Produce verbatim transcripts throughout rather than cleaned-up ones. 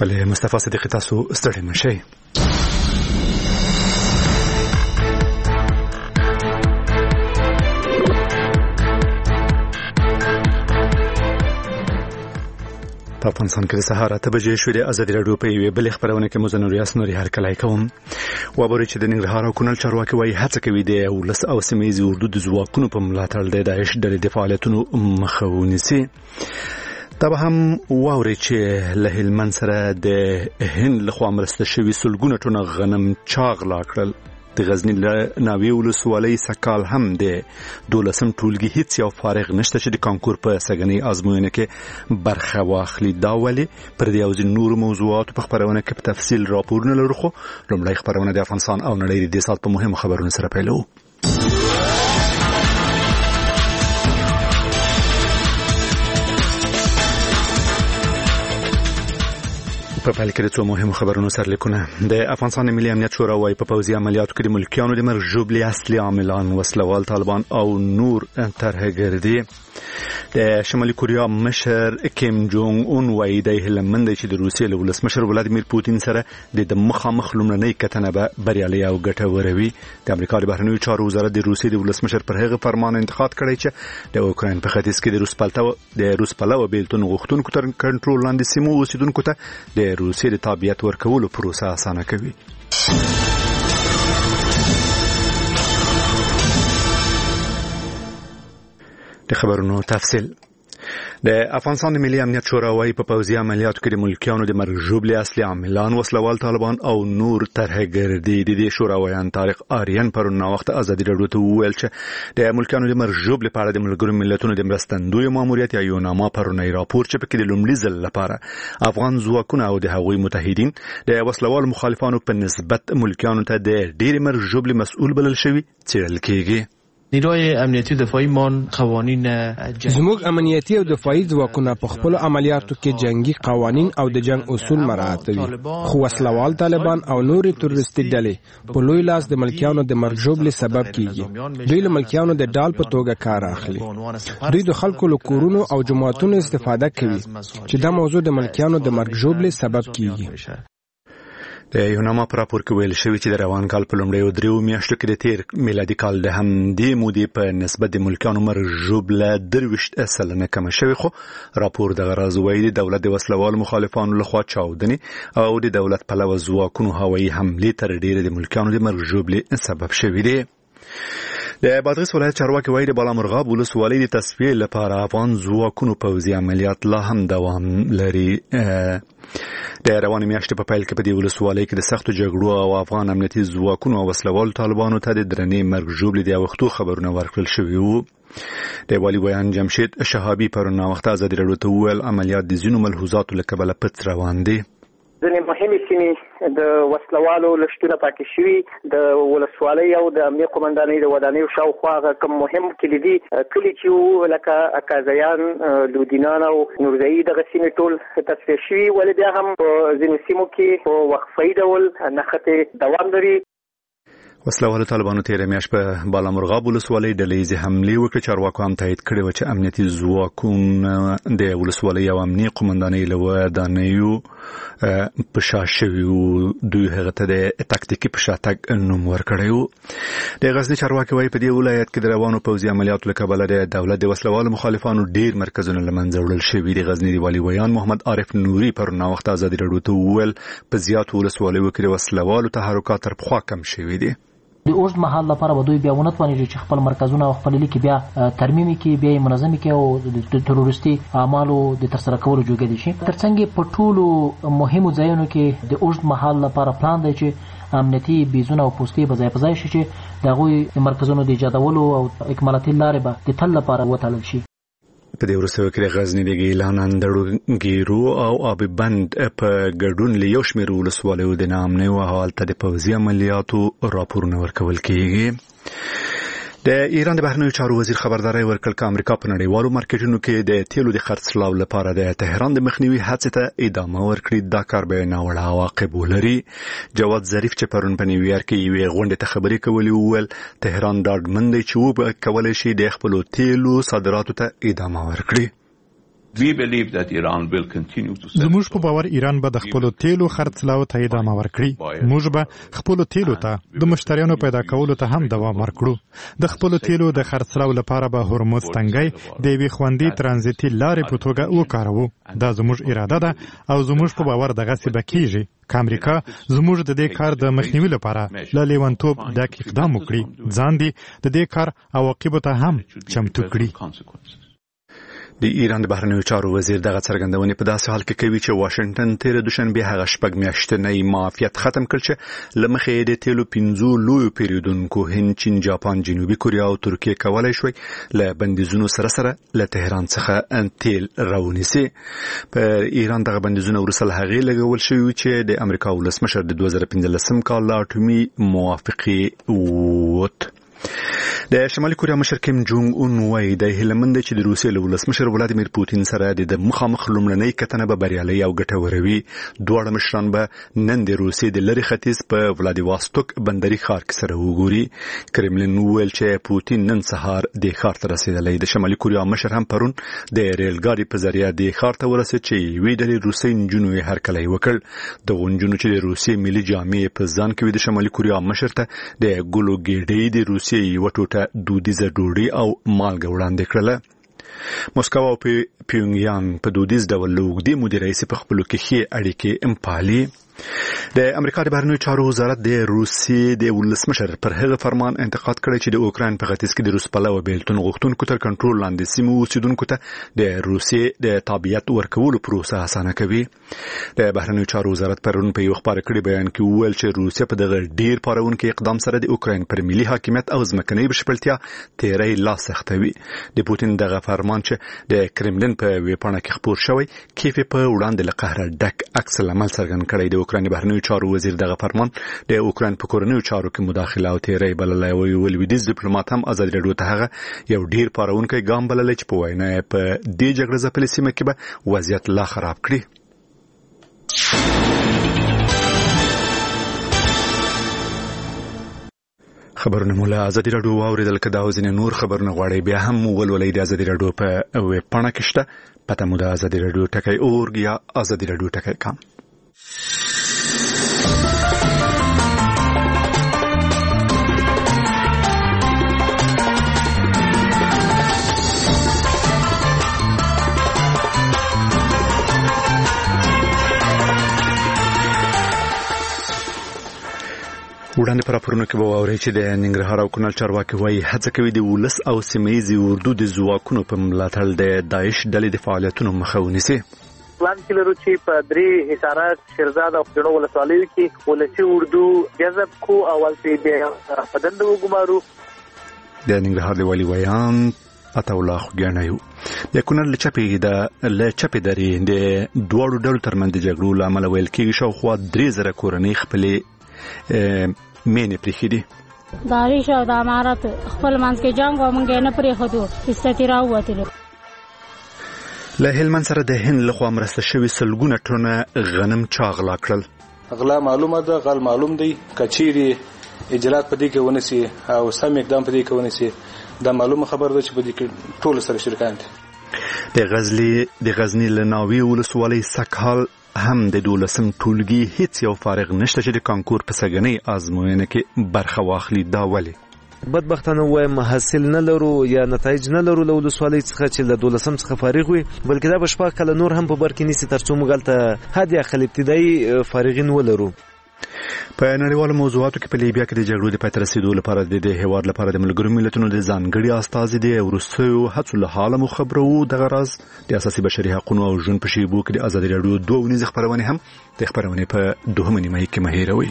بله مصطفی صدیقی تاسو ستړي مشئ. په افغانستان کې د سهار اته بجې شوې د ازادي راډیو په یوې بلې خپرونه کې مو زه ریاست نوري هرکلی کوم. وابورئ چې د ننګرهار او کونړ چارواکي وایي هڅه کوي د ولس او سیمه ییزې اردو د ځواکونو په ملاتړ د داعش ډلې د فعالیتونو مخه ونیسي. دا به هم واورئ چې له هلمند سره د هند لخوا مرسته شوي سلګونه ټنه غنم چاغ لا کړل. د غزنی له ناوې ولسوالۍ سکال هم د دولسم ټولګي هیڅ یو فارغ نشته چې د کانکور په سږنۍ ازموینه کې برخه واخلي. دا ولې پر دې او ځینو نورو موضوعاتو په خپرونه کې په تفصیل راپورونه لرو، خو لومړی خپرونه د افغانستان او نړۍ د دې ساعت په مهمو خبرونو سره پیلوو. په پیل کې د څو مهمو خبرونو سرلیکونه. د افغانستان ملي امنیت شورا وايي په پوځي عملیاتو کې د ملکیانو د مرګ ژوبلې اصلي عاملان وسلوال طالبان او نور طرحګردي. د شمالي کوریا مشر کیم جونګ اون وايي د هلمند چې د روسیې له ولسمشر ولادیمیر پوتین سره د مخامخ لومړنۍ کتنه به بریالۍ او ګټوره وي. د امریکا د بهرنیو چارو وزارت د روسیې د ولسمشر پر هغه فرمان انتقاد کړی چې د اوکراین په ختیځ کې د روس پلتو د روس پلوه بیلتون غوښتونکو تر کنټرول لاندې سیمو اوسیدونکو ته د روسیې د تابعیت ورکولو پروسه اسانه کوي. د خبرونو تفصیل. د افغانستان ملي امنیت شورا وايي په پوځي عملیاتو کې د ملکیانو د مرګ ژوبلې اصلي عاملان وسلوال طالبان او نور طرحګردي. د دې شورا ویان طارق آریان پرون وخت ازادي راډیو ته وویل چې د ملکیانو د مرګ ژوبلې په اړه د ملګرو ملتونو د مرستندوی ماموریت یا یوناما پرونی راپور چې په کې د لومړي ځل لپاره افغان ځواکونه او د هغوی متحدین د وسلوال مخالفانو په نسبت ملکیانو ته د ډېر مرګ ژوبلې مسؤل بلل شوی څېړل کېږي. نیروی امنیتی دفاعی مان قوانین زموږ امنیتی او دفاعی ځواکونه په خپل عملیاتو کې جنگي قوانین او د جنگ اصول مراعاتوي، خو وسلوال طالبان او نورې تروریستي ډلې په لوی لاس د ملکیانو د مرګ ژوبلې سبب کیږي. دوی له ملکیانو د ډال په توګه کار اخلي. دوی د خلکو له کورونو او جماعتونو استفاده کوي چې دا موضوع د ملکیانو د مرګ ژوبلې سبب کیږي. د یوناما پر راپور کې ویل شوی چې د روان کال په لومړیو دریو میاشتو کې د تیر میلادي کال د همدې مودې په نسبت د ملکیانو مرګ ژوبله درویشت سلنه کمه شوې، خو راپور دغه راز وایي د دولت د وسلوال مخالفانو لخوا چاودنې او د دولت پلوه ځواکونو هوایي حملې تر ډیره د ملکیانو د مرګ ژوبلې سبب شوي دي. د بادغیس ولایت چارواکي وایي د بالامرغاب ولسوالۍ د تصفیې لپاره افغان ځواکونو پوځي عملیات لا هم دوام لري. د روانې میاشتې په پیل کې په دې ولسوالۍ کې د سختو جګړو او افغان امنیتي ځواکونو او وسلوالو طالبانو ته د درنې مرګ ژوبلې د وختو خبرونه ورکړل شوي وو. د والي بیان جمشید شهابي پرون وخت ازادي راډیو ته وویل عملیات د ځینو ملحوظاتو له کبله پټ روان دي. ځینې مهمې سیمې د وسلوالو لشتونه پاکې شوي، د ولسوالۍ او د امنیه قومندانۍ د ودانیو شاوخوا هغه کوم مهم کلیدي کلي چې وو لکه اکازیان، لودینان او نورزایي دغه سیمې ټول تصفیه شوي، ولې بیا هم په ځینو سیمو کې په وقفه‌یي ډول نښتې دوام لري. وسلوالو طالبانو تیره میاشت په بالامرغاب ولسوالۍ ډلهییزې حملې وکړې. چارواکو هم تایید کړې وه چې امنیتي ځواکونه د ولسوالۍ او امنیې قومندانۍ له ودانیو په شا شوي وو. دوی هغه ته د تاکتیکي په شاتګ نوم ورکړی وو. د غزني چارواکي وایي په دې ولایت کې د روانو پوځي عملیاتو له کبله د دولت د وسلوالو مخالفانو ډېر مرکزونه له منځه وړل شوي دي. غزني د والي ویان محمد عارف نوري پرون وخت ازادي راډیو ته وویل په زیاتو ولسوالیو کې د وسلوالو تحرکات تر پخوا کم شوي دي. د اوږد مهال لپاره به دوی بیا ونه توانېږي چې خپل مرکزونه او خپل لیکي بیا ترمیم کړي، بیا منظم کړي او د تروریستي اعمالو د ترسره کولو جوګه دي شي. ترڅنګ په ټولو مهمو ځایونو کې د اوږد مهال لپاره پلان دی چې امنیتي بیزونه او پوستې به ځای په ځای شي چې د هغوی مرکزونو د ایجادولو او اکمالاتي لارې به د تل لپاره وتړل شي. په دې وروستیو کې د غزني د ګیلان، اندړو، ګیرو او آب بند په ګډون له یو شمېر ولسوالیو د ناامنۍ او حالت د پوځي عملیاتو راپورونه ورکول کېږي. د ایران د بهرنیو چارو وزیر خبرداري ورکړ چې امریکا په نړیوالو مارکیټونو کې د تیلو د خرڅلاو لپاره د تهران د مخنیوي هڅې ته ادامه ورکړي. دا کار به ناوړه عواقب ولري. جواد ظریف چې پرون په نیویارک کې یوې غونډې ته خبرې کولې وویل تهران ډاډمن دی چې وکولای شي د خپلو تیلو صادراتو ته ادامه ورکړي. زموږ په باور ایران به د خپلو تیلو خرڅلاو ته ادامه ورکړي. موږ به خپلو تیلو ته د مشتریانو پیدا کولو ته هم دوام ورکړو. د خپلو تیلو د خرڅلاو لپاره به هرمز تنګی د یوې خوندي ترانزیتي لارې په توګه وکاروو. دا زموږ اراده ده او زموږ په باور دغسې به کیږي که امریکا زموږ د دې کار د مخنیوي لپاره له لیونتوب ډک اقدام وکړي، ځان دې د دې کار عواقبو ته هم چمتو کړي. د ایران د بهرنیو چارو وزیر دغه څرګندونې په داسې حال کې کوي چې واشنگټن تیر دوشنبه هغه شپږ میاشتنی معافیت ختم کړ چې لمخې د تیلو پنځو لویو پیریودونکو هند، چین، جاپان، جنوبي کوریا او ترکیه کولای شوی له بندیزونو سره سره له تهران څخه تیل راونیسي. په ایران دغه بندیزونه وروسته له هغې لګول شوي چې د امریکا ولسمشر د دوه زره پنځلسم کال له اټومي موافقې ووت. د شمالي کوریا مشر کیم جونګ اون وایي د هیلمند چې د روسیې له ولسمشر ولادیمیر پوتین سره د مخامخ لومړنۍ کتنه به بریالۍ او ګټوره وي. دواړه مشران به نن د روسیې د لرې ختیځ په ولادیواستوک بندري ښار کې سره وګوري. کرملین وویل چې پوتین نن سهار د ښار ته رسېدلی. د شمالي کوریا مشر هم پرون د ریل ګاډي په ذریعه د ښار ته ورسېد چې یوې ډلې روسۍ نجونو یې هرکلی وکړ. دغو نجونو چې د روسیې ملي جامې په ځان کې وي د شمالي کوریا مشر ته د ګلو ګېډۍ د روسیې یوه ټوټه دودیزه ډوډۍ او مالګه وړاندې کړله. موسکو او پیونګیانګ په دودیز ډول له اوږدې مودې راهیسې په خپلو کې ښې اړیکې پالي. د امریکا د بهرنیو چارو وزارت د روسیې د ولسمشر پر هغه فرمان انتقاد کړی چې د اوکراین په ختیځ کې د روس پلوه بیلتون غوښتونکو تر کنټرول لاندې سیمو اوسیدونکو ته د روسیې د تابعیت ورکولو پروسه اسانه کوي. د بهرنیو چارو وزارت پرون په یو خبري کړي بیان کې وویل چې روسیه په دغه ډیر پارونکو اقدام سره د اوکراین پر ملي حاکمیت او ځمکنۍ بشپړتیا تیری لاس سختوي. د پوتین دغه فرمان چې د کرملین په ویبپاڼه کې خپور شوی کیف په وړاندې له قهر ډک عکس العمل څرګند کړی. د اوکراین بهرنیو چارو وزیر دغه فرمان د اوکراین په کورنیو چارو کې مداخله او تیری بللی او یو لویدیز ډیپلوماټ هم ازادي راډیو ته هغه یو ډیر پارونکی ګام بللی چې په وینا په دې جګړه ځپلې سیمه کې به وضعیت لا خراب کړي. خبرونه مولا ازادي راډیو واوریدل کدا او ځینې نور خبرونه غواړي بیا هم ولولئ د ازادي راډیو په ویب پاڼه کې شته. پته مو د ازادي راډیو ټکی اورګ یا ازادي راډیو ټکی کام. وړاندې پر راپورونو کې به واورئ چې د ننګرهار او کونړ چارواکي وایي هڅه کوي د ولس او سیمه ییزې اردو د ځواکونو په ملاتړ د داعش ډلې د فعالیتونو مخه ونیسي. پلان کې لرو چې په درې حصارات شیرزاد او جنو ولسوالیو کې ولسي اردو جذب کو اول ته بیا بدند وګمارو. د ننګرهار د والي ویان عطا الله خوګیانیو د کونړ له چپې د له چپې درې د دواړو ډلو ترمنځ د جګړو له امله ویل کېږي شاوخوا درې زره کورنۍ خپلې مینې پرېښې دي. داعش او د امارت خپل منځ کې جنګ او موږ نه پرېښودو استتی راووتلو. له هلمند سره د هند لخوا مرسته شوي سلګونه ټنه غنم چا غلا کړل. غلا معلومه ده، غل معلوم دی. کچيري اجرات پدې کې ونسي او سم اقدام پدې کې ونسي دا معلومه خبر ده چې پدې کې ټول سره شریکان دي. د غزلي د غزنی لناوی ولسوالۍ سکهال هم د دولسم ټولګي هیڅ یو فارغ نشته چې د کانکور په سګنۍ ازموینه کې برخه واخلي. دا ولې بدبختانه وایم حاصل نه لرو یا نتایج نه لرو له ولسوالۍ څخه چې له دولسم څخه فارغ وي، بلکې دا بشپا کله نور هم په بر کې نیسي ترڅو موږ هلته حد اقل ابتدایي فارغین ولرو. په نړیوالو موضوعاتو کې په لیبیا کې د جګړو د پای ته رسیدو لپاره د هیواد لپاره د ملګرو ملتونو د ځانګړي استازي د وروستیو هڅو له حاله مو خبرو. دغه راز د اساسي بشري حقوقو او ژوند په شیبو کې د ازادي راډیو دوه ونیزه خبرونه هم د خبرونه په دوهمه نیمه کې مهیروي.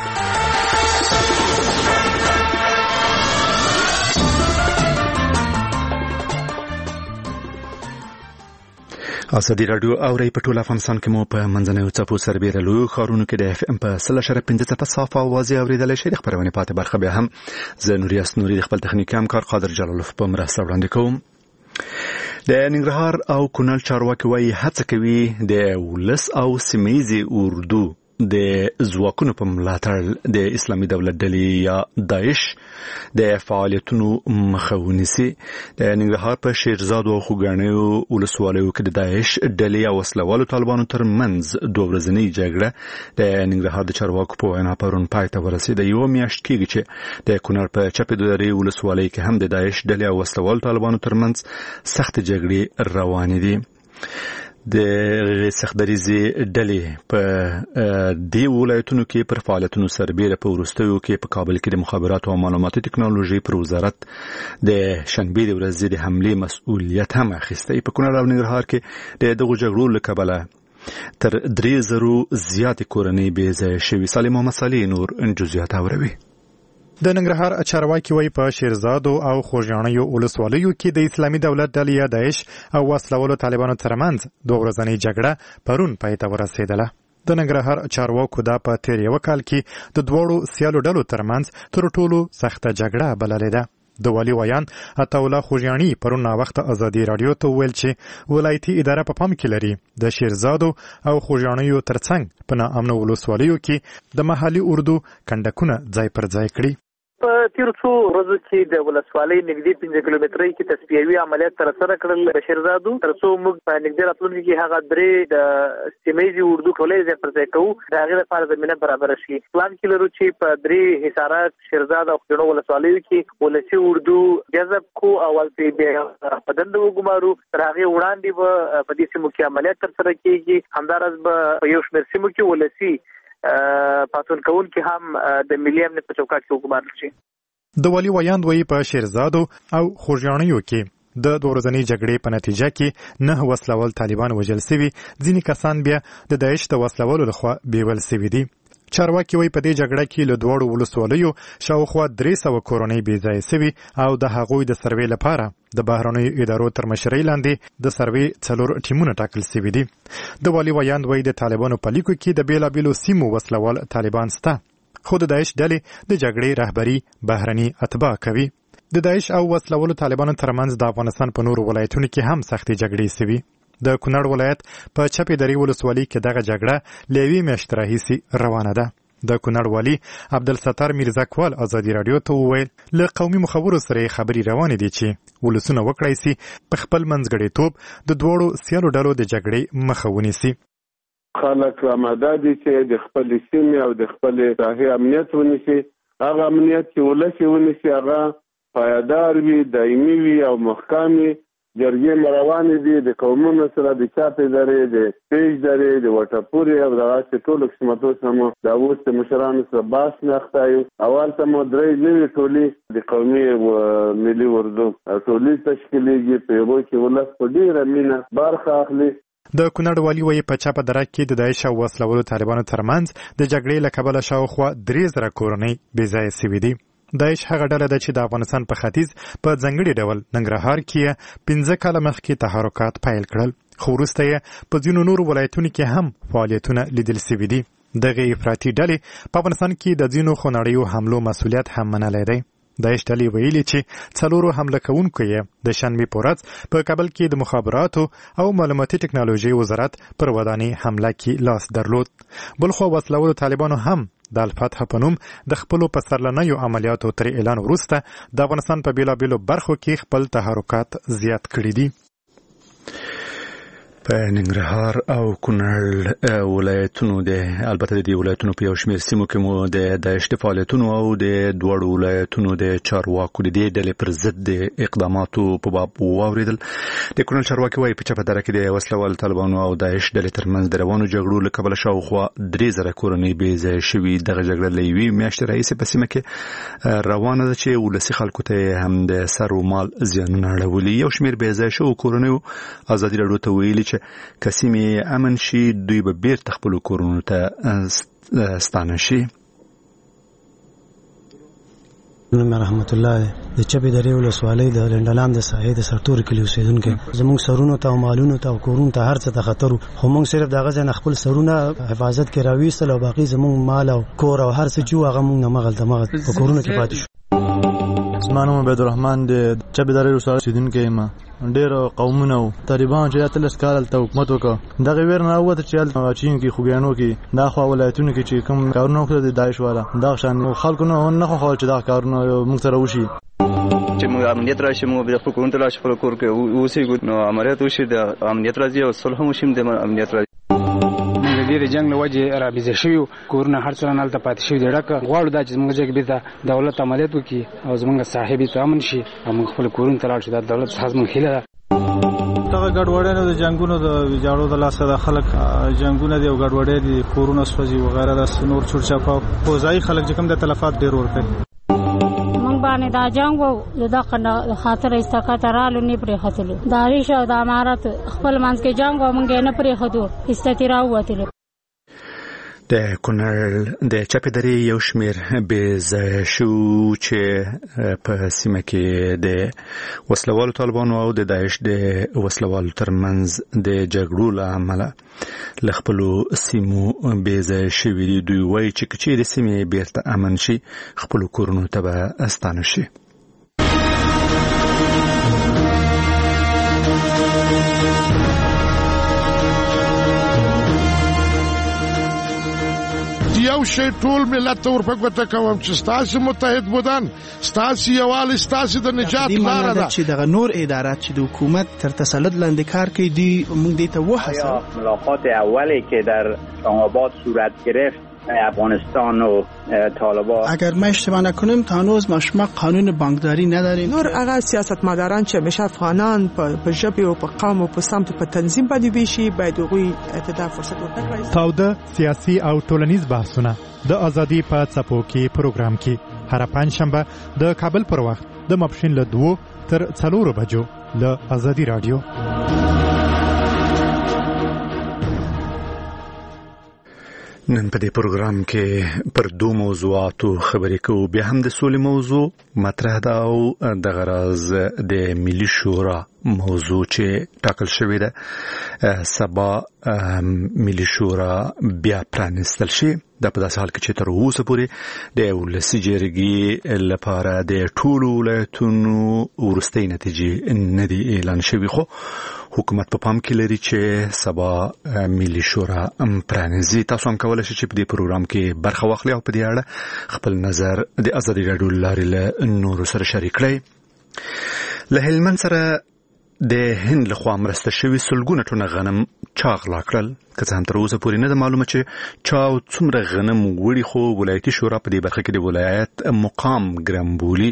ازادي راډیو اوري په ټول افغانستان کې مو په منځنوي چپو سربېره لوی ښارونو کې د اف ام په سل اشاره پنځه چپه صافه اوازې اوریدلای شئ. د خبرونه پاتې برخه به هم زه نوریاس نوري د خپل تخنیکي همکار قادر جلالوف په مرسته وړاندې کوم. د ننګرهار او کونړ چارواکي وایي هڅه کوي د ولس او سیمه ییزې اردو د ځواکونو په ملاتړ د اسلامي دولت ډلې یا داعش د فعالیتونو مخه ونیسي. د ننګرهار په شیرزاد او خوږاڼیو ولسوالیو کې د داعش ډلې او وسلوالو طالبانو ترمنځ دوه ورځنۍ جګړه د ننګرهار د چارواکو په وینا پرون پای ته ورسېده. یوه میاشت کېږي چې د کونړ په چپې درې ولسوالۍ کې هم د داعش ډلې او وسلوالو طالبانو ترمنځ سخت جګړې روانې دي. د سختدریزې ډلې په دې ولایتونو کې پر فعالیتونو سربېره په وروستیو کې په کابل کې د مخابراتو او معلوماتي ټکنالوژي پر وزارت د شنبې د ورځې د حملې مسؤلیت هم اخیستی. په کونړ او ننګرهار کې د دغو جګړو له کبله تر درې زرو زیاتې کورنۍ بې ځایه شوي. سالم محمد صالح نور جزئیات اوري. د ننګرهار چارواکي وایي په شیرزاد او خوږاڼیو ولسوالیو کې د اسلامي دولت ډلې یا داعش او وسلوالو طالبانو ترمنځ دوه ورځنۍ جګړه پرون پای ته ورسېدله. د ننګرهار چارواکو دا په تیر یو کال کې د دوړو سیالو ډلو ترمنځ تر ټولو سخته جګړه بللې ده. د والي ویان عطاالله خوږاڼي پرون وخت ازادي رادیو ته ویل چې ولایتي اداره په پام کې لري د شیرزاد او خوږاڼیو ترڅنګ په ناامنو ولسوالیو کې د محلي اردو کنډکونه ځای پر ځای کړي. په تیر څو ورځو کې د ولسوالۍ نږدې پنځه کیلومترۍ کې تصفیوي عملیات ترسره کړل د شیرزادو، تر څو موږ په نږدې راتلونکي کې هغه درې د سیمهیزې اردو ټولۍ ځای پر ځای کوو د هغې لپاره زمینه برابره شي. پلان کې لرو چې په درې حصارات شیرزاد او خوږاڼو ولسوالیو کې ولسي اردو جذب کو او ولې په دنده وګمارو. تر هغې وړاندې به په دې سیمو کې عملیات ترسره کېږي. همداراز به په یو شمېر سیمو کې ولسي پاتون کول کې هم د ملي امنیت په چوکاټ کې وګمارل شي. د والي ویاند وایي په شیرزاد او خوږاڼیو کې د دوه ورځنۍ جګړې په نتیجه کې نه وسلوال طالبان وژل شوي، ځینې کسان بیا د داعش د وسلوالو لخوا بیول شوي دي. چارواکي وایي په دې جګړه کې له دواړو ولسوالیو شاوخوا درې سوه کورنۍ بې ځایه شوي او د هغوی د سروې لپاره د بهرنیو ادارو تر مشرۍ لاندې د سروې څلور ټیمونه ټاکل شوي دي. د والي ویاند وایي د طالبانو په لیکو کې د بېلابېلو سیمو وسلوال طالبان شته، خو د داعش ډلې د جګړې رهبري بهرني اتباع کوي. د داعش او وسلوالو طالبانو ترمنځ د افغانستان په نورو ولایتونو کې هم سختې جګړې شوي. د کونړ ولایت په چپې درې ولسوالۍ کې دغه جګړه له یوې میاشتې راهیسې روانه ده. د کونړ والي عبدالستار میرزاکوال ازادي راډیو ته وویل له قومي مخورو سره خبرې روانې دي چې ولسونه وکړای سي په خپل منځګړیتوب د دواړو سیالو ډلو د جګړې مخه ونیسي. خلک آماده دي چې د خپل سیمې او د خپل ساحې امنیت ونیسي. هغه امنیت چې ولس یې ونیسي هغه پایدار وي، دایمي وي او محکم وي. جرګې مروانې دي د قومونو سره، د چاپې درې، د پیج درې، د وټپورې او دغسې ټولو قسمتو سره مو د اوس د مشرانو سره بحث نخته یو. اول ته مو درې نوي ټولۍ د قومي ملي اردو ټولۍ تشکیلېږي، په هغو کې ولس په ډېره مینه برخه اخلي. د کونړ والي وایي په چپه دره کې د داعش او وسلوالو طالبانو ترمنځ د جګړې له کبله شاوخوا درې زره کورنۍ بې ځایه شوي دي. داعش هغه ډله ده چې د افغانستان په ختیځ په ځانګړي ډول ننګرهار کې پنځه کاله مخکې تحرکات پیل کړل، خو وروسته یې په ځینو نورو ولایتونو کې هم فعالیتونه لیدل شوي دي. دغې افراطي ډلې په افغانستان کې د ځینو خونړیو حملو مسؤلیت هم منلی دی. داعش ډلې ویلي چې څلورو حمله کوونکو یې د شنبې په ورځ په کابل کې د مخابراتو او معلوماتي ټکنالوژۍ وزارت پر ودانۍ حمله کې لاس درلود. بلخوا وسلوالو طالبانو هم د الفتح په نوم د خپلو پسرلنیو عملیاتو تر اعلان وروسته د افغانستان په بیلابیلو برخو کې خپل تحرکات زیات کړي دي. په ننګرهار او کونړ ولایتونو د البته د دې ولایتونو په یو شمېر سیمو کې مو د داعش د فعالیتونو او د دواړو ولایتونو د چارواکو د دې ډلې پر ضد د اقداماتو په باب واورېدل. د کونړ چارواکي وایي په چپه دره کې د وسلوال طالبانو او داعش ډلې ترمنځ د روانو جګړو له کبله شاوخوا درې زره کورنۍ بې ځایه شوي. دغه جګړه له یوې میاشتې راهیسې په سیمه کې روانه ده چې ولسي خلکو ته هم د سر و مال زیانونه اړولي. یو شمېر بې ځایه شوو کورنیو ازادي راډیو ته ویلي چې که سیمې امن شي دوی به بیرته خپلو کورونو ته ستانه شي. نوم رحمت الله دی، د چپې درې ولسوالۍ د لنډلام د ساحې د سرتوري کلي اوسېدونکی. زموږ سرونو ته او مالونو ته او کورونو ته هر څه ته خطر و، خو موږ صرف د هغه ځای نه خپل سرونه حفاظت کې راویستل او باقي زموږ مال او کور او هر څه چې و هغه موږ نه مغلته مغل په کورونو کې پاتې شو. زما نوم عبدالرحمن دی، چبې درې ولسوالۍ اوسېدونکی یم. ډېر قومونه وو طالبان چې اتلس کال هلته حکومت وکړه، دغې ویر نه راووته چې هلته چین کې خوږیاڼو کې دا خوا ولایتونو کې چې کوم کارونه وکړه د داعش والا دغه شان خلکو نه نه خوښول چې دغه کارونه موږ سره وشي. چې موږ امنیت راشي، موږ د خپل کورونو ته راشي، خپل کور کې اوسېږو، نو عملیات وشي، د امنیت راځي او صلح هم وشي، د امنیت راځي. موږ د دې جنګ له وجې رابیزه شوي، کورونه هر څه هلته پاتې شوي دي ډک. غواړو دا چې زموږ ځای کې بېرته دولت عملیات وکړي او زموږ صاحب ته امن شي او موږ خپل کورونو ته لاړ شو. دا دولت څخه زموږ هیله ده. دغه ګډوډیانو د جنگونو د ویجاړو د لاسه د خلک جنگونه دي او ګډوډۍ دي، کورونه سوځي وغیره، د نور چورچاپا پوځایي خلک چې کوم د تلفات ډېر ورکوي. موږ باندې دا جنګ و د دغه خاطر استقاط رالو نه پرېښودلو، د عریش او د امارت خپل منځ کې جنګ و، موږ یې نه پرېښودو، استقاط راووتلو. د کونړ د چپې درې یو شمېر بېځایه شو چې په سیمه کې د وسلوالو طالبانو او د داعش د وسلوالو ترمنځ د جګړو له امله له خپلو سیمو بېځایه شوي دي. دوی وایي چې که چیرې سیمې بیرته امن شي، خپلو کورونو ته به ستانه شي. یو شی ټول ملت ته ورپګوته کوم چې ستاسو متحد بودن، ستاسو یووالی، ستاسو د نجات لاره ده. چې دغه نور ادارات چې د حکومت تر تسلط لاندې کار کوي، دی موږ دې ته وهڅوو. ملاقات اولی که در اسلام‌آباد صورت گرفت افغانستان و طالبان، اگر ما اشتباه نکنیم تا هنوز ما شما قانون بانکداری نداریم. نور هغه سیاستمداران چې همیشه افغانان په ژبه او په قوم او په سمت په تنظیم باندې ویشي، باید هغوی ته فرصت ورکړي. تاوده سیاسي او ټولنیز بحثونه د ازادي په څپو کې پروګرام کې هر پنځشنبه د کابل پر وخت د ماپښین له دوه تر څلورو بجو له ازادي رادیو. نن په دې پروګرام کې پر دوه موضوعاتو خبرې کوو. بیا هم د سولې موضوع مطرح ده او د غرض د ملي شورا موضوع چې ټاکل شوې ده. سبا ملي شورا بیا پرانیستل شي. دا په داسې حال کې چې تر اوسه پورې د ولسي جرګې لپاره د ټولو ولایتونو وروستۍ نتیجې نه دي اعلان شوي، خو حکومت په پام کې لري چې سبا ملي شورا پرانیزي. تاسو هم کولی شئ چې په دې پروګرام کې برخه واخلئ او په دې اړه خپل نظر د ازادي راډیو له لارې له نورو سره شریک کړئ. له هلمند سره د هند لخوا مرسته شوي سلګونه ټنه غنم چا غلا کړل. که څه هم تر اوسه پورې نه ده معلومه چې چا او څومره غنم وړي، خو ولایتي شورا په دې برخه کې د ولایت مقام ګرم بولي.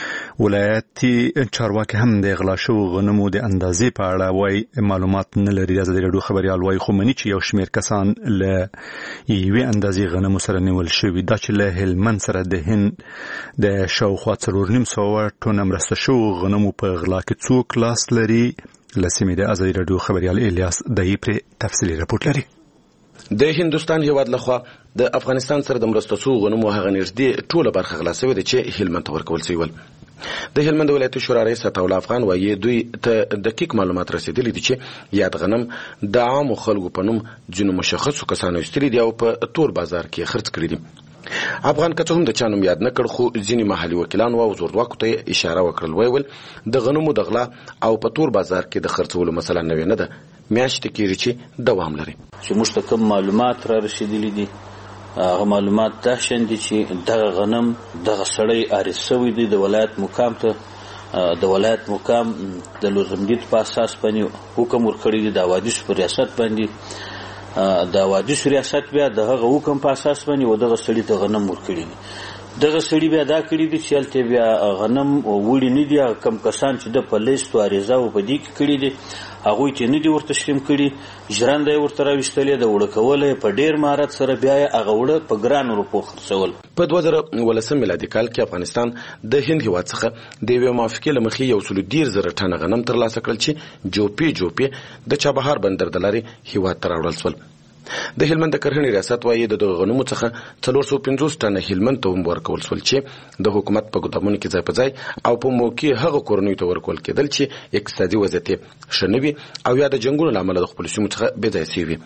ولایتي چارواکي هم د غلا شوو غنمو د اندازې په اړه وایي معلومات نه لري. د ازادي راډیو خبریال وایي خو مني چې یو شمېر کسان له یوې اندازې غنمو سره نیول شوي. دا چې له هلمند سره د هند د شاوخوا څلور نیم سوه ټنه مرسته شوو غنمو په غلا کې څوک لاس لري، له سیمې د ازادي راډیو خبریال الیاس دایي پرې تفصیلي راپورټ لري. د هندوستان هیواد لخوا د افغانستان سره د مرسته شوو غنمو هغه نږدې ټوله برخه غلا شوې ده چې هلمند ته ورکول شوي ول. د هلمند ولایتي شورا رئیس عطاالله افغان وایي دوی ته دقیق معلومات رسیدلي دي چې یاد غنم د عامو خلکو په نوم ځینو مشخصو کسانو ایستلي دي او په تور بازار کې خرڅ کړي دي. افغان که څه هم د چا نوم یاد نه کړ، خو ځینې محلي وکیلانو او زورواکو ته اشاره وکړل. ویې ویل د غنمو د غلا او په تور بازار کې د خرڅولو مسله نوې نه ده، میاشتې کېږي چې دوام لري. چې موږ ته کوم معلومات را رسېدلي دي، هغه معلومات دا شان دي چې دغه غنم دغه سړی عارض شوی دی د ولایت مقام ته. د ولایت مقام د لوزمدید په اساس باندې حکم ورکړی دی، د حوادثو په ریاست باندې. د حوادثو ریاست بیا د هغه حکم په اساس باندې و دغه سړي ته غنم ورکړي دي. دغه سړي بیا دا کړي دي چې هلته بیا غنم وړي نه دي. کم کسان چې د په لیست و عریضه و په دې کې کړي دي، هغوی چې نه دي ورته تسلیم کړي، ژرنده یې ورته راویستلې ده، اوړه کوله په ډېر مهارت سره بیا یې هغه اوړه په ګرانو روپو خرڅول. په دوه زره ولسم میلادي کال کې افغانستان د هند هیواد څخه د یوې موافقې له مخې یو سلو دېرش زره ټنه غنم ترلاسه کړل چې جوپې جوپې د چابهار بندر د لارې هیواد ته راوړل شول. د هلمند د کرهڼې ریاست وایي د دغه غنمو څخه څلور سوه پنځوس ټنه هلمند ته هم ورکول شول چې د حکومت په ګدامونو کې ځای په ځای او په موقع هغه کورنیو ته ورکول کېدل چې اقتصادي وضعیت یې ښه نه وي او یا د جنګونو له امله د خپلو سیمو څخه بې ځایه شوي.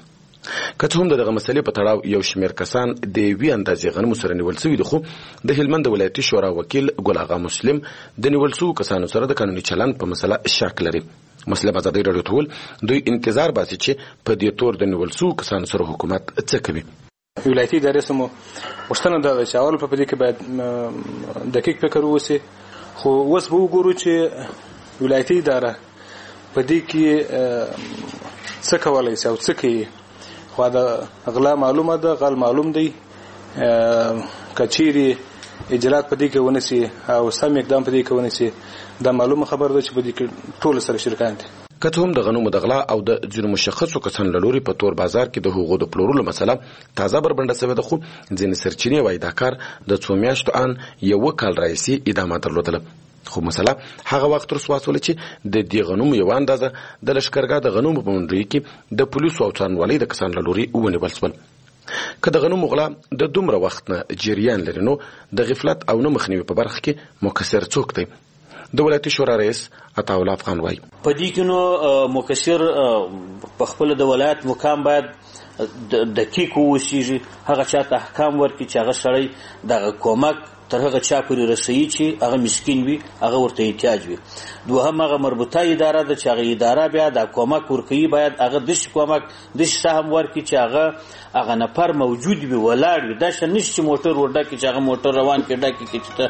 که څه هم دغه مسلې په تړاو یو شمېر کسان د یوې اندازې غنمو سره نیول شوي دي، خو د هلمند ولایتي شورا وکیل ګل اغا مسلم د نیول شوو کسانو سره د قانوني چلند په مسله شک لري. مسلم ازادي راډیو ته وویل دوی انتظار باسي چې په دې تور د نیول شوو کسانو سره حکومت څه کوي. ولایتي ادارې سمو غوښتنه دا ده چې اول په دې کې باید دقیق فکر وشي، خو اوس به وګورو چې ولایتي اداره په دې کې څه کولی شي او څه کوي. خو دا غلا معلومه ده، غل معلوم دی. کچيري اجرات په دې کې ونسي او سم اقدام په دې کې ونسي، دا معلومه خبر ده چې په دې کې ټول سره شرکان دي. که څه هم د غنمو د غلا او د ځینو مشخصو کسانو له لوري په تور بازار کې د حقوقو د پلورلو مسله تازه بربنډه شوې ده، خو ځینې سرچینې وایي دا کار د څو میاشتو ان یوه کال راهیسې ادامه درلودله. خو مسله هغه وخت رسوا شوله چې د دې غنمو یوه اندازه د لښکرګاه د غنمو په منډیو کې د پولیسو او څارنوالۍ د کسانو له لوري ونیول شول. که د غنمو غلا د دومره وخت نه جریان لري نو د غفلت او نه مخنیوي په برخه کې مقصر څوک دی؟ د ولایتي شورا رئیس عطاءالله افغان وایي په دې کې نو مقصر په خپل د ولایت مقام باید دقیق ووسیږي، هغه چاته احکام ورکړي چې هغه سړی دغه کومک تر هغه چا پورې رسوي چې هغه مسکین وي، هغه ورته احتیاج وي. دوهم هغه مربوطه اداره ده چې هغه اداره بیا د کومک ورکوي، باید هغه داسې کومک داسې سهم ورکړي چې هغه هغه نفر موجود وي، ولاړ وي. دا شان نشي چې موټر ورډکي چې هغه موټر روان کړي ډکي کې چې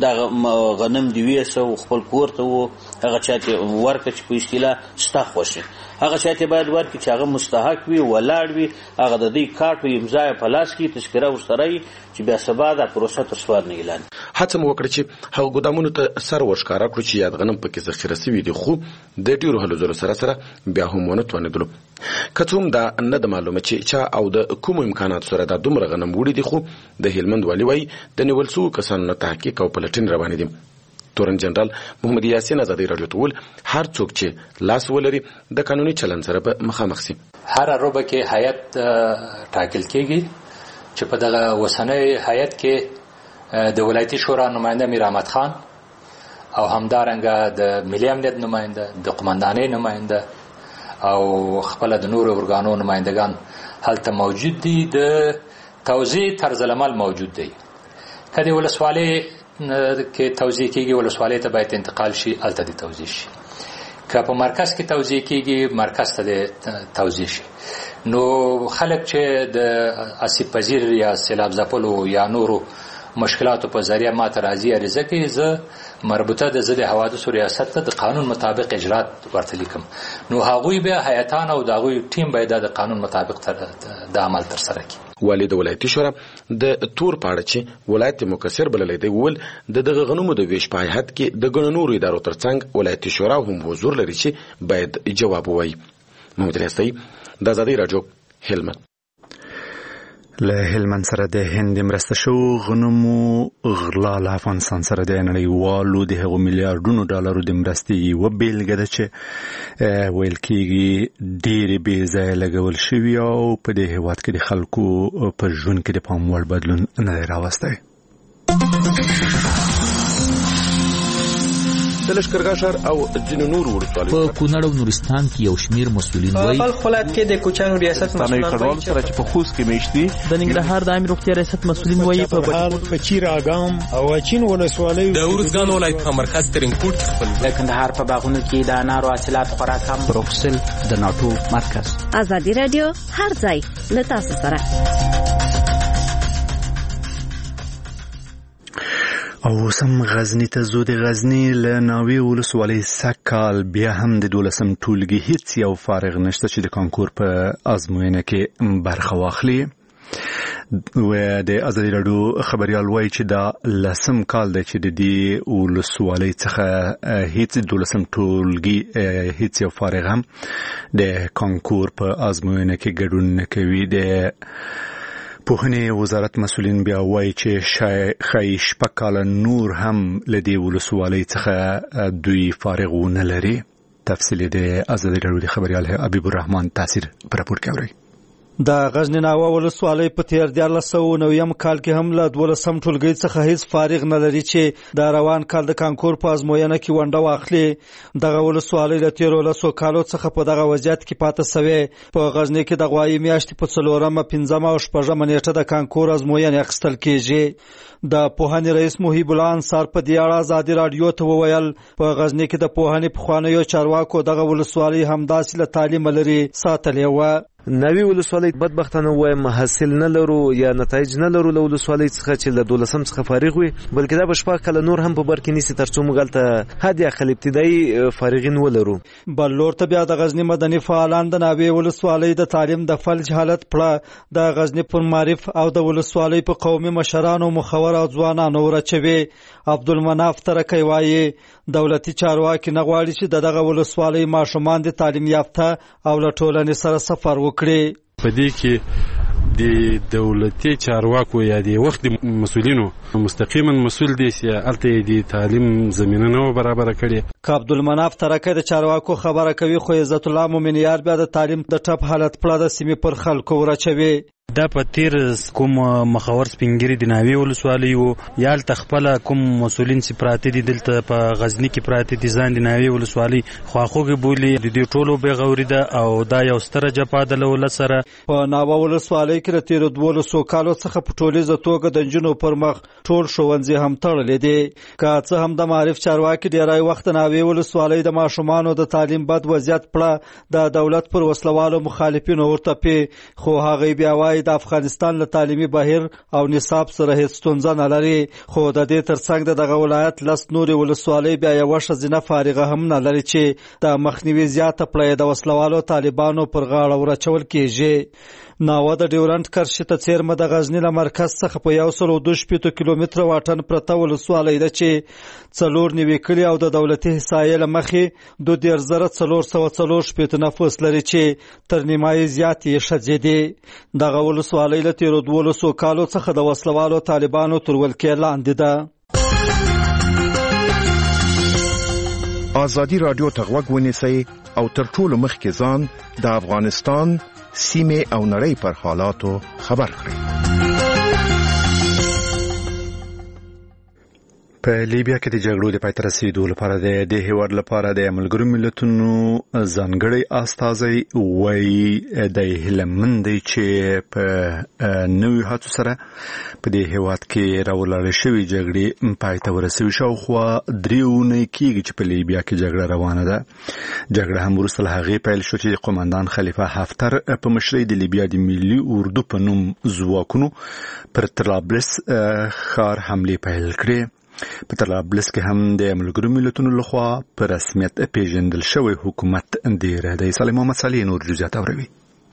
د غنم دی ویسه خپل کور ته و هغه چاته ورکړي چې په اصطلاح ستا خوښي، هغه چاته باید ورکړي چې هغه مستحق وي، ولاړ وي، هغه د دې کارت او امضا په لاس کې تذکره ورسره چې بیا سبا د پروسه تر سواد نه اعلان. هڅه مو وکړه چې هغه ګودامونو ته سر ورښکاره کړو چې یاد غنم پکې ذخیره شوي دي، خو د ډېرو هلو ځلو سره سره بیا هم ونه توانېدلو. که څه هم دا نه ده معلومه چې چا او د کومو امکاناتو سره دا دومره غنم وړي دي، خو د هلمند والي وایي د نیول شوو کسانو نه تحقیق او پلټنې روانې دي. تورن جنرال محمد یاسین ازادي راډیو ته وویل هر څوک چې لاس ولري د قانوني چلند سره به مخامخ شي. هر روبه کې هیئت ټاکل کېږي چې په دغه اوسنۍ هیئت کې د ولایتي شورا نماینده میر احمد خان او همدارنګه د ملي امنیت نماینده، د قومندانۍ نماینده او خپل د نورو ارګانو نمایندگان هلته موجود دي. د توزیع طرز العمل موجود دی. کله ولسوالۍ کې توزیع کېږي ولسوالۍ ته باید انتقال شي، هلته د توزیع شي. که په مرکز کې توزیع کېږي مرکز ته د توزیع شي. نو خلک چې د آسیب پذیر یا سیلاب ځپلو یا نورو مشکلاتو په ذریعه ما ته راځي عریضه کوي، زه مربوطه د ضد حوادثو ریاست ته د قانون مطابق اجرات ورته لیکم. نو هغوی بیا هیئتان او د هغوی ټیم باید د قانون مطابق د عمل ترسره کړي. والي د ولایتي شورا د تور په اړه چې ولایت مقصر بللی دی وویل د دغه غنمو د ویش په هیئت کې د ګڼو نورو ادارو ترڅنګ ولایتي شورا هم حضور لري چې باید جواب ووایي. محمد ریاستي د ازادي راډیو هلمند. له هلمند سره د هند مرسته شو غنمو غلا له افغانستان سره د نړیوالو د هغو میلیارډونو ډالرو د مرستې یوه بیلګه ده چې ویل کېږي ډېرې بې ځایه لګول شوي او په دې هېواد کې د خلکو په ژوند کې د پام وړ بدلون نه دی راوستی. د لښکرګاه ښار او ځینو نورو ولسوالیو په کونړ او نورستان کې یو شمېر مسؤلین وایي په خپل ولایت کې د کوچیانو ریاست مسؤلین وایي چې په خوست کې میشتي د ننګرهار د عامه روغتیا ریاست مسؤلین وایي په بهار په چیر اګام او اچین ولسوالیو د اورزګان ولایت مرکز ترنګپورټ خپل د کندهار په باغونو کې د انارو حاصلات خورا کم. بروکسل د ناټو مرکز. ازادي رادیو هر ځای له تاسو سره. او سم غزنی ته زو د غزنی له ناوې ولسوالۍ سږکال بیا هم د دولسم ټولګي هیڅ یو فارغ نشته چې د کانکور په ازموینه کې برخه واخلي. و د ازادي راډیو خبریال وایي چې دا لسم کال دی چې د دې ولسوالۍ څخه هیڅ دولسم ټولګي هیڅ یو فارغ هم د کانکور په ازموینه کې ګډون نه کوي. د پوهنې وزارت مسؤلین بیا وایي چې ښایي شپږ کاله نور هم له دې ولسوالۍ څخه دوی فارغ ونه لري. تفصیل د ازادي راډیو د خبریال حبیب الرحمن تاثیر په راپور کې اورئ. د غزنیناوه ولسوالۍ په تیر دیارلس سوه نویم کال کې هم له دولسم ټولګي څخه هیڅ فارغ نه لري چې د روان کال د کانکور په ازموینه کې ونډه واخلي. دغه ولسوالۍ له تیرو لسو کالو څخه په دغه وضعیت کې پاتې سوې. په غزني کې د غوایي میاشتې په څلورمه پنځمه او شپږمه نیټه د کانکور ازموینې اخیستل کیږي. د پوهنې رئیس محیب الله انصار په دې اړه ازادي راډیو ته وویل په غزني کې د پوهنې پخوانیو چارواکو دغه ولسوالۍ همداسې له تعلیم لري ساتلې وه. نوی ولسوالۍ بدبختانه وایم حاصل نه لرو یا نتایج نه لرو له ولسوالۍ څخه چې له دولسم څخه فارغ وي، بلکې دا به شپږ کاله نور هم په بر کې نیسي تر څو موږ هلته حد اقل ابتدایي فارغین ولرو. بل لور ته بیا د غزني مدني فعالان د ناوې ولسوالۍ د تعلیم د فلج حالت پړه د غزني پر معرف او د ولسوالۍ په قومي مشرانو مخور او ځوانانو ورچوي. عبدالمناف ترکی وایي دولتي چارواکي نه غواړي چې د دغه ولسوالۍ ماشومان د تعلیم یافته او له ټولنې سره سفر وکړي. په دې کې د دولتي چارواکو یا د وخت مسؤلینو مستقیما مسؤل دي چې الته د تعلیم زمينه نه برابر کړي. ک عبدالمناف ترکی د چارواکو خبره کوي خو عزت الله مومنیار بیا د تعلیم د ټپ حالت پړه د سیمې پر خلکو ورچوي. دا په تیر کوم مخور سپینګری د ناوی ولسوالۍ وو یا تخپل کوم مسولین چې پراته دي دلته په غزنی کې پراته دي ځان د ناوی ولسوالۍ خواخوږي بولی د دې ټولو به غوري ده او دا یو ستره جپا د لول سره. په ناوی ولسوالۍ کې د تیر دوه سو کالو څخه په ټولیزه توګه د جنو پر مخ ټول شوونځي هم تړلې دي. که څه هم د معرف چارواکي ډیرای وخت ناوی ولسوالۍ د ماشومانو د تعلیم بد وضعیت پړه د دولت پر وسلوالو مخالفینو ورته پی خو هغه بیا وایي د افغانستان له تعلیمي بهیر او نصاب سره هیڅ ستونزه نه لري. خو د دې ترڅنګ دغه ولایت لس نورې ولسوالۍ بیا یوه ښځینه فارغه هم نه لري چې د مخنیوي زیاته پړه د وسلوالو طالبانو پر غاړه ورچول کیږي. ناوه د ډیورنټ کرښې ته څیرمه د غزني له مرکز څخه په یو سل او دوه شپېته کیلومتره واټن پرته ولسوالۍ ده چې څلور نوي کلي او د دولتي احصایې له مخې دوه دېرش زره څلور سوه څلور شپېته نفوس لري چې تر نیمایي زیات یې ښځې دي. دغه ولسوالۍ له تیرو دولسو کالو څخه د وسلوالو طالبانو تر ولکې لاندې ده. ازادي راډیو ته غوږ ونیسئ او تر ټولو مخکې ځان د افغانستان سیمې او نړۍ پر حالاتو خبر کړئ. په لیبیا کې د جګړو د پای ته رسیدو لپاره د دې هیواد لپاره د ملګرو ملتونو ځانګړی استازی وایي د هیلمند دی چې په نوې هڅو سره په دې هیواد کې راولاړې شوې جګړې پای ته ورسوي. شاوخوا درې اونۍ کېږي چې په لیبیا کې جګړه روانه ده. جګړه هم وروسته له هغې پیل شو چې قومندان خلیفه حفتر په مشرۍ د لیبیا د ملي اردو په نوم ځواکونو پر طرابلس ښار حملې پیل کړې. په طرابلس کې هم د ملګرو ملتونو لخوا په رسمیت پیژندل شوی حکومت ډیره دی. سلیم محمد صالح نور جزئیات اوروي.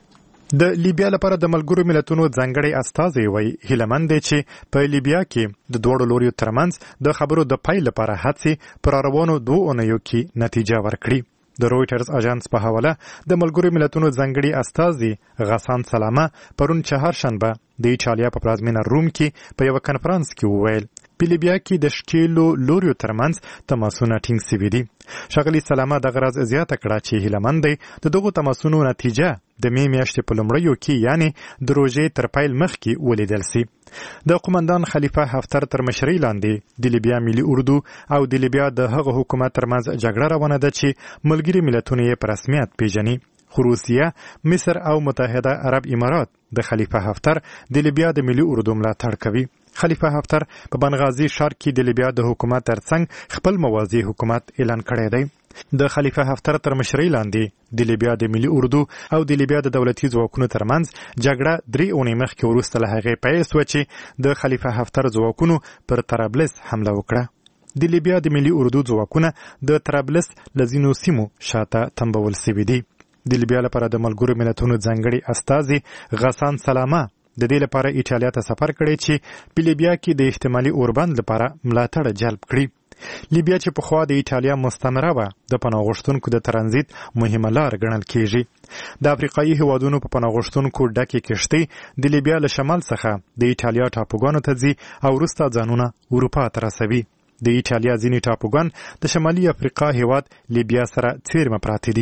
د لیبیا لپاره د ملګرو ملتونو ځانګړی استازی وایي هیلمند دی چې په لیبیا کې د دوړو لوریو ترمنځ د خبرو د پای لپاره هڅې پر روانو دوه اونیو کې نتیجه ورکړي. د رویټرز اژانس په حواله د ملګرو ملتونو ځانګړي استازی غسان سلامه پرون چهارشنبه د ایټالیا په پلازمینه روم کې په یو کنفرانس کې وویل په لیبیا کې د شکیلو لوریو ترمنځ تماسونه ټینګ سوي دي. ښاغلي سلامه دغه راز زیاته کړه چې هیلمند دی د دغو تماسونو نتیجه د مې میاشتې په لومړیو کې یعنې د روژې تر پیل مخکې ولیدل سي. د قومندان خلیفه حفتر تر مشرۍ لاندې د لیبیا ملي اردو او د لیبیا د هغه حکومت ترمنځ جګړه روانه ده چې ملګري ملتونه یې په رسمیت پیژني. خو روسیه، مصر او متحده عرب امارات د خلیفه حفتر د لیبیا د ملي اردو ملاتړ کوي. خلیفه حفتر په بنغازي ښار کې د لیبیا د حکومت ترڅنګ خپل موازی حکومت اعلان کړی دی. د خلیفه حفتر تر مشرۍ لاندې د لیبیا د ملي اردو او د لیبیا د دولتي ځواکونو ترمنځ جګړه درې اونۍ مخکې وروسته له هغې پیل سوه چې د خلیفه حفتر ځواکونو پر طرابلس حمله وکړه. د لیبیا د ملي اردو ځواکونه د طرابلس له ځینو سیمو شاته تنبول سوي دي. د لیبیا لپاره د ملګرو ملتونو ځانګړي استازي غسان سلامه د دې لپاره ایټالیا ته سفر کړی چې په لیبیا کې د احتمالي اوربند لپاره ملاتړ جلب کړي. لیبیا چې پخوا د ایټالیا مستعمره وه د پناه غوښتونکو د ترانزیت مهمه لار ګڼل کیږي. د افریقایي هیوادونو په پناه غوښتونکو ډکې کښتۍ د لیبیا له شمال څخه د ایټالیا ټاپوګانو ته ځي او وروسته ځانونه اروپا ته رسوي. د ایټالیا ځینې ټاپوګان د شمالي افریقا هیواد لیبیا سره څیرمه پراته دي.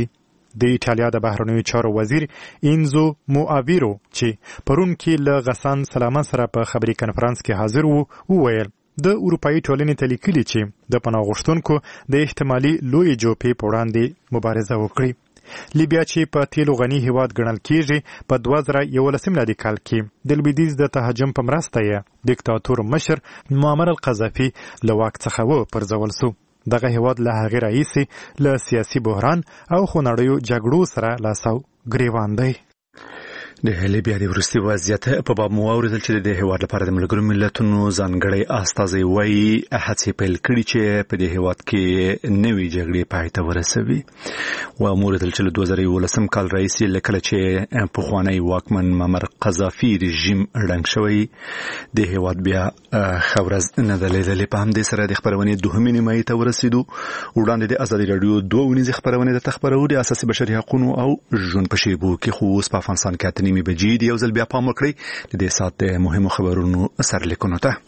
د ایټالیا د بهرنیو چارو وزیر اینزو موآویرو چې پرون کې له غسان سلامان سره په خبري کنفرانس کې حاضر وو وویل د اروپאי ټولنې ته لیکلي چې د پناه غوښتونکو د احتمالي لوی جوپې په وړاندې مبارزه وکړي. لیبیا چې په تیلو غني هیواد ګڼل کیږي په دوه زره یولسم میلادي کال کې د لویدیځ د تهاجم په مرسته یې دیکتاتور مشر معمر القذافي له واک څخه وپرځول سو. دغه هیواد له هغې راهیسې له سیاسي بحران او خونړیو جګړو سره لاس او ګریوان دی. د لیبیا د وروستي وضعیت په باب مو واورېدل چې د هیواد لپاره د ملګرو ملتونو ځانګړی استازی وایي هڅې پیل کړي چې په دې هیواد کې نوې جګړې پای ته ورسوي. و مو واورېدل چې له دوه زره یولسم کال راهیسې له کله چې پخوانی واکمن معمر قذافي رژیم ړنګ شوی د هیواد بیا ښه ورځ نه ده لیدلې. په همدې سره د خپرونې دوهمې نیمایي ته ورسېدو. وړاندې د ازادي راډیو دوه اونیزې خپرونې درته خپرو د اساسي بشري حقوقو او ژوند په شیبو کې خو اوس په افغانستان کې نیمه بجې دی. یو ځل بیا پام وکړئ د دې ساعت د مهمو خبرونو سرلیکونو ته.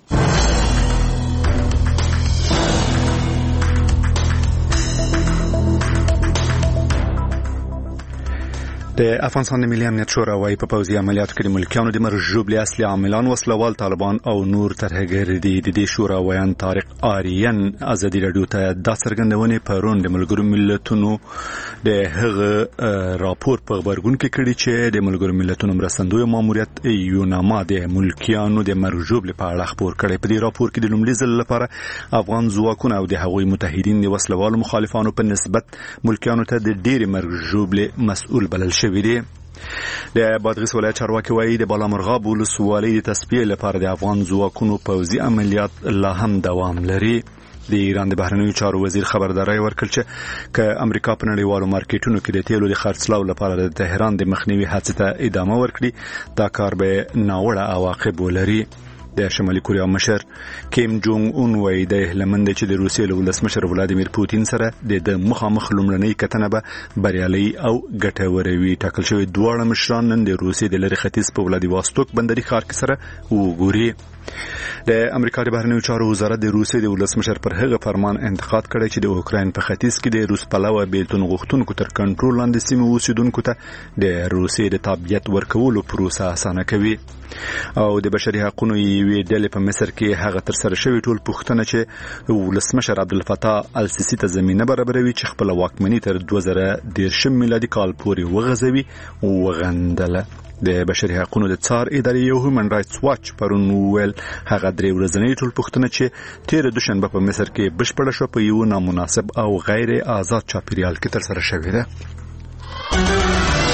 د افغانستان د ملي امنیت شورا وايي په پوځي عملیاتو کې د ملکیانو د مرګ ژوبلې اصلي عاملان وسلوال طالبان او نور ترهګر دي. د دې شورا ویان طارق آریان ازادي راډیو ته دا څرګندونې پرون د ملګرو ملتونو د هغه راپور په خبرګون کې کړي چې د ملګرو ملتونو مرستندوی ماموریت یوناما د ملکیانو د مرګ ژوبلې په اړه خبر کړي. په دې راپور کې د لومړي ځل لپاره افغان ځواکونه او د هغوی متحدین د وسلوالو مخالفانو په نسبت ملکیانو ته د ډېرې مرګ ژوبلې مسؤل بلل شوي. د بادغیس ولایت چارواکي وایي د بالامرغاب ولسوالۍ د تصفیې لپاره د افغان ځواکونو پوځي عملیات لا هم دوام لري. د ایران د بهرنیو چارو وزیر خبرداري ورکړه چې ک امریکا په نړیوالو مارکیټونو کې د تیلو د خرڅلاو لپاره د تهران د مخنیوي هڅې ته ادامه ورکړي دا کار به ناوړه عواقب ولري. د شمالي کوریا مشر کیم جونګ اون وایي د هلمند چې د روسیې له ولسمشر ولادیمیر پوتین سره د مخامخ لومړنۍ کتنه به بریالي او ګټوره وي. ټاکل شوی دواړه مشران نن د روسیې د لرې ختیځ په ولادیواستوک بندري ښار کې سره وګوري. د امریکا د بهرنیو چارو وزارت د روسیې د ولسمشر پر هغه فرمان انتقاد کړی چې د اوکراین په ختیځ کې د روس پلوه بیلتون غوښتونکو تر کنټرول لاندې سیمې اوسیدونکو ته د روسیې د تابعیت ورکولو پروسه اسانه کوي. او د بشري حقوقو یوې ډلې په مصر کې هغه تر سره شوی ټول پوښتنه چې ولسمشر عبدالفتاح السیسی ته زمینه برابروي چې خپل واکمنۍ تر دوه زره دېرشم میلادي کال پورې وغځوي وغندله. د بشري حقوقو د څار ادارې یو هیومن رائټس واچ پرون ویل هغه درې ورځنۍ ټول پوښتنه چې تیر دوشنبه په مصر کې بشپړه شو په یو نامناسب او غیر آزاد چاپیریال کې تر سره شوې ده.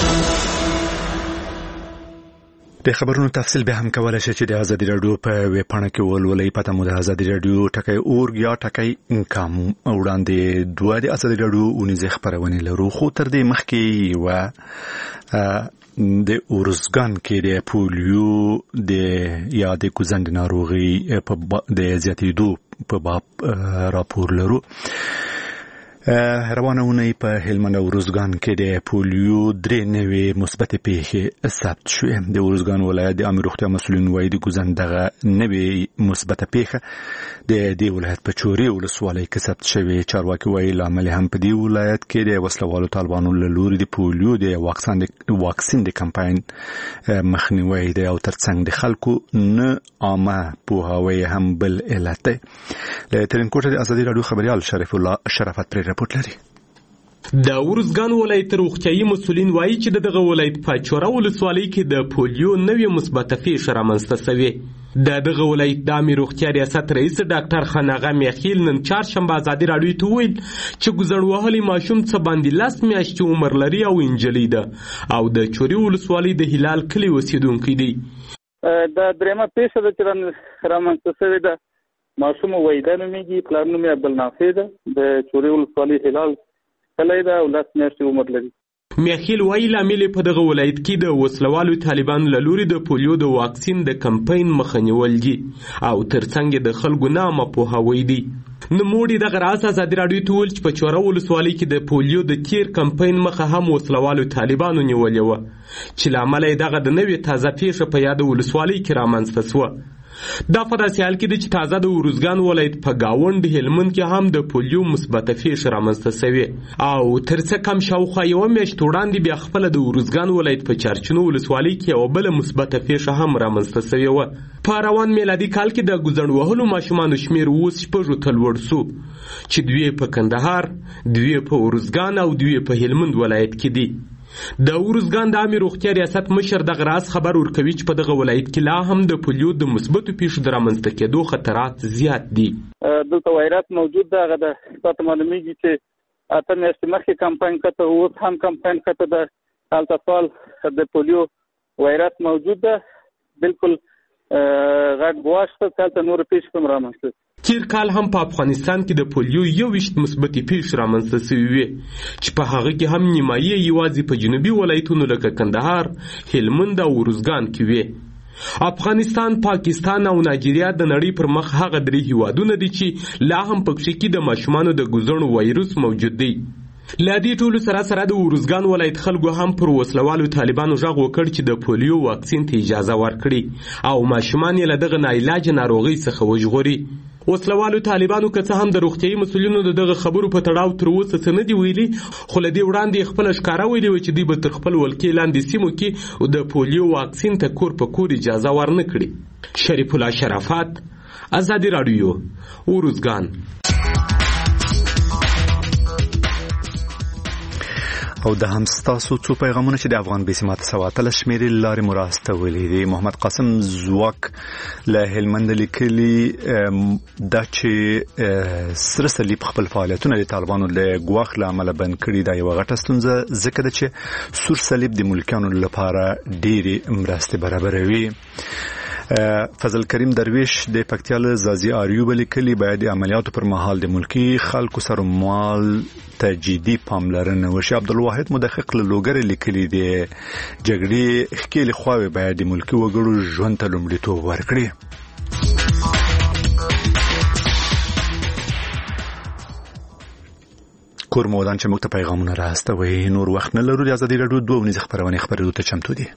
د خبرونو تفصیل به هم کولای شي چې د ازادي راډیو په ویب پاڼه کې ولولئ. پته مو د ازادي راډیو ټکی اورګ یا ټکی انکام وړاندې دوه د ازادي راډیو اونیزې خبرونه لرو. خو تر دې مخکې و د اورزګان کې د پولیو د یا د کوزند ناروغي په د زیاتېدو په باب راپور لرو. روانه اونۍ په هلمند او اورزګان کې د پولیو درې نوې مثبت پیښې ثبت شوې. د اورزګان ولایت د عامه روغتیا مسؤلین وایي د کوزند دغه نوې مثبت پیښه د دې ولایت په چوري ولسوالۍ کې ثبت شوې. چارواکي وایي لامل هم په دې ولایت کې د وسلوالو طالبانو له لوري د پولیو د واکسین د واکسین د کمپاین مخنیوي دی او ترڅنګ د خلکو نه عامه پوهاوی هم بل علت دی. له ترینکوټ د ازادي راډیو خبريال شریف الله شرافت پر رپورټ لري. د اورزګان ولایت روغتیايي مسؤلین وایي چې دغه ولایت په چوره ولسوالۍ کې د پولیو نوې مثبته پیښه رامنځته شوې. د دغه ولایت د عامه روغتیا ریاست رئیس ډاکټر خناغه میخیل نن چهارشنبه ازادي راډیو ته ویل چې ګزړ وهلي ماشوم څه باندې لاس میاشتې عمر لري او انجلۍ ده او د چوري ولسوالۍ د هلال کلي اوسیدونکی دی. د درېمه پیښه د چرن رامنځته شوې ده. ماشوم وایده نومیږي، پلار نوم یې عبدالنافع ده، د چوري ولسوالۍ هلال کلی ده او لاس میاشتې عمر لري. میخیل وایي لامل په دغه ولایت کې د وسلوالو طالبانو له لوري د پولیو د واکسین د کمپاین مخه نیول دي او ترڅنګ د خلکو نامه پوهاوی دي. نوموړي دغه راز ازادي راډیو ته ویل چې په چوره ولسوالۍ کې د پولیو د تیر کمپاین مخه هم وسلوالو طالبانو نیولې وه چې له امله یې دغه د نوې تازه پیښه په یاد ولسوالۍ کې رامنځته شوه. دا په داسې حال کې دی چې تازه د ارزګان ولایت په گاونډ هلمند کې هم د پولیو مثبته پیښه رامنځته شوې او تر څه کم شاوخوا یوه میاشت وړاندې بیا خپله د ارزګان ولایت په چارچینو ولسوالۍ کې یوه بله مثبته پیښه هم رامنځته شوې وه. په روان میلادي کال کې د ګوزڼ وهلو ماشومانو شمېر اوس شپږو ته لوړ سو چې دوی په کندهار، دوی په ارزګان او دوی په هلمند ولایت کې دي. د ارزګان د عامې روغتیا ریاست مشر دغه راز خبر ورکوي چې په دغه ولایت کې لا هم د پولیو د مثبتو پیښو د رامنځته کېدو خطرات زیات دي. دلته وایرس موجود ده. هغه د تاسو معلومیږي چې اته میاشتې مخکې کمپاین کته اوس هم کمپاین کته ده. هلته سوال د پولیو وایرس موجود ده. بالکل غټ ګواښ ته هلته نور پیښې هم رامنځته. تیر کال هم په افغانستان کې د پولیو یوویشت مثبتې پیښې رامنځته شوې وې چې په هغه کې هم نیمایي یوازې په جنوبي ولایتونو لکه کندهار، هلمند او ارزګان کې وې. افغانستان، پاکستان او نایجیریا د نړۍ پر مخ هغه درې هیوادونه دي چې لا هم په کې د ماشومانو د ګوزڼو وایروس موجود دی. له دې ټولو سره سره د ارزګان ولایت خلکو هم پر وسلوالو طالبانو غږ وکړ چې د پولیو واکسین ته اجازه ورکړي او ماشومان یې له دغه ناعلاجه ناروغۍ څخه وژغوري. وسلوالو طالبانو که څه هم د روغتیایي مسؤلینو د دغه خبرو په تړاو تر اوسه څه نه دي ویلي، خو له دې وړاندې خپله ښکاره ویلي وه چې دوی به تر خپل ولکې لاندې سیمو کې د پولیو واکسین ته کور په کور اجازه ورنه کړي. شریف الله شرافت، ازادي راډیو، ارزګان. او د هم ستاسو څو پیغامونه چې د افغان بسمات سواتل شمیرې لارې مراستولې دي. محمد قاسم زواک له هلمند لیکلي دا چې سره صلیب خپل فعالیتونه د طالبانو له ګواښ له امله بند کړي دا یوه غټه ستونزه ځکه ده چې سور صلیب د ملکیانو لپاره ډېرې مرستې برابروي. فضل کریم درویش د پکتیا له زازي آریوب لیکلي باید د عملیاتو پر مهال د ملکی خلکو سره مال ته جدي پاملرنه وشي. عبدالواحد مدقق له لوګر لیکلي د جګړې ښکېلې خواوې باید د ملکی وګړو ژوند ته لومړیتوب ورکړي. کور مودان چې موږ ته پیغامونه راستوي نور وخت نه لرو. د ازادي راډیو دوه ونیزه خبرونه خبرېدو ته چمتو دي.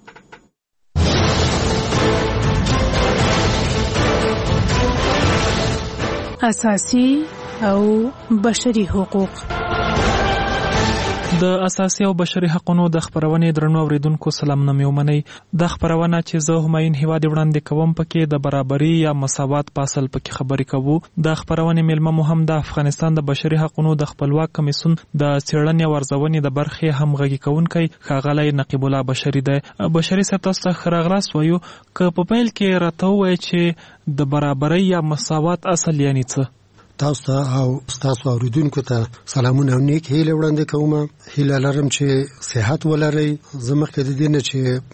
اساسي او بشري حقوق. د اساسي او بشري حقوقو د خبرونې درنو اوریدونکو سلامونه میومنئ. د خبرونه چې زه هماین هیواد وړاندې کوم پکې د برابرۍ یا مساوات په اصل پکې خبرې کوو. د خبرونې ملمه مو هم د افغانستان د بشري حقوقو د خپلواک کمیسیون د څېړنې او ارزونې د برخې همغږي کوونکی ښاغلی نقیب الله بشري دی. بشري صاحب تاسو ته ښه راغلاست وایو. که په پیل کې راته ووایې چې د برابرۍ یا مساوات اصل یعنې څه؟ تاسو ته او تاسو اوریدونکو ته سلامونه او نیک هیله وړاندې کوم. هیله لرم چې صحت ولرئ. زه مخکې د دې نه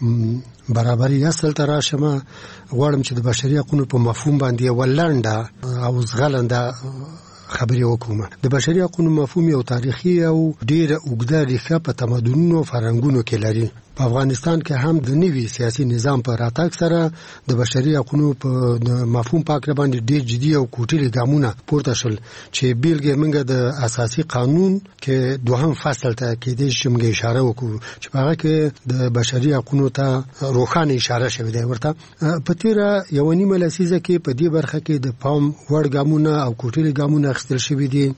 چې برابرۍ اصل ته راشم غواړم چې د بشري حقوقو په مفهوم باندې یوه لنډه او زغلنده خبرې وکوم. د بشري حقوقو مفهوم یو تاریخي او ډېره اوږده ریښه په تمدنونو او فرهنګونو کې لري. په افغانستان کې هم د نوي سیاسي نظام په راتګ سره د بشري حقوقو په مفهوم پاک باندې ډېر جدي او کوټلي ګامونه پورته شول چې بیلګې موږ د اساسي قانون کې دوهم فصل ته کېدای شي موږ اشاره وکړو چې په هغه کې د بشري حقوقو ته روښانه اشاره شوې ده. ورته په تیره یوه نیمه لسیزه کې په دې برخه کې د پام وړ ګامونه او کوټلي ګامونه اخیستل شوي دي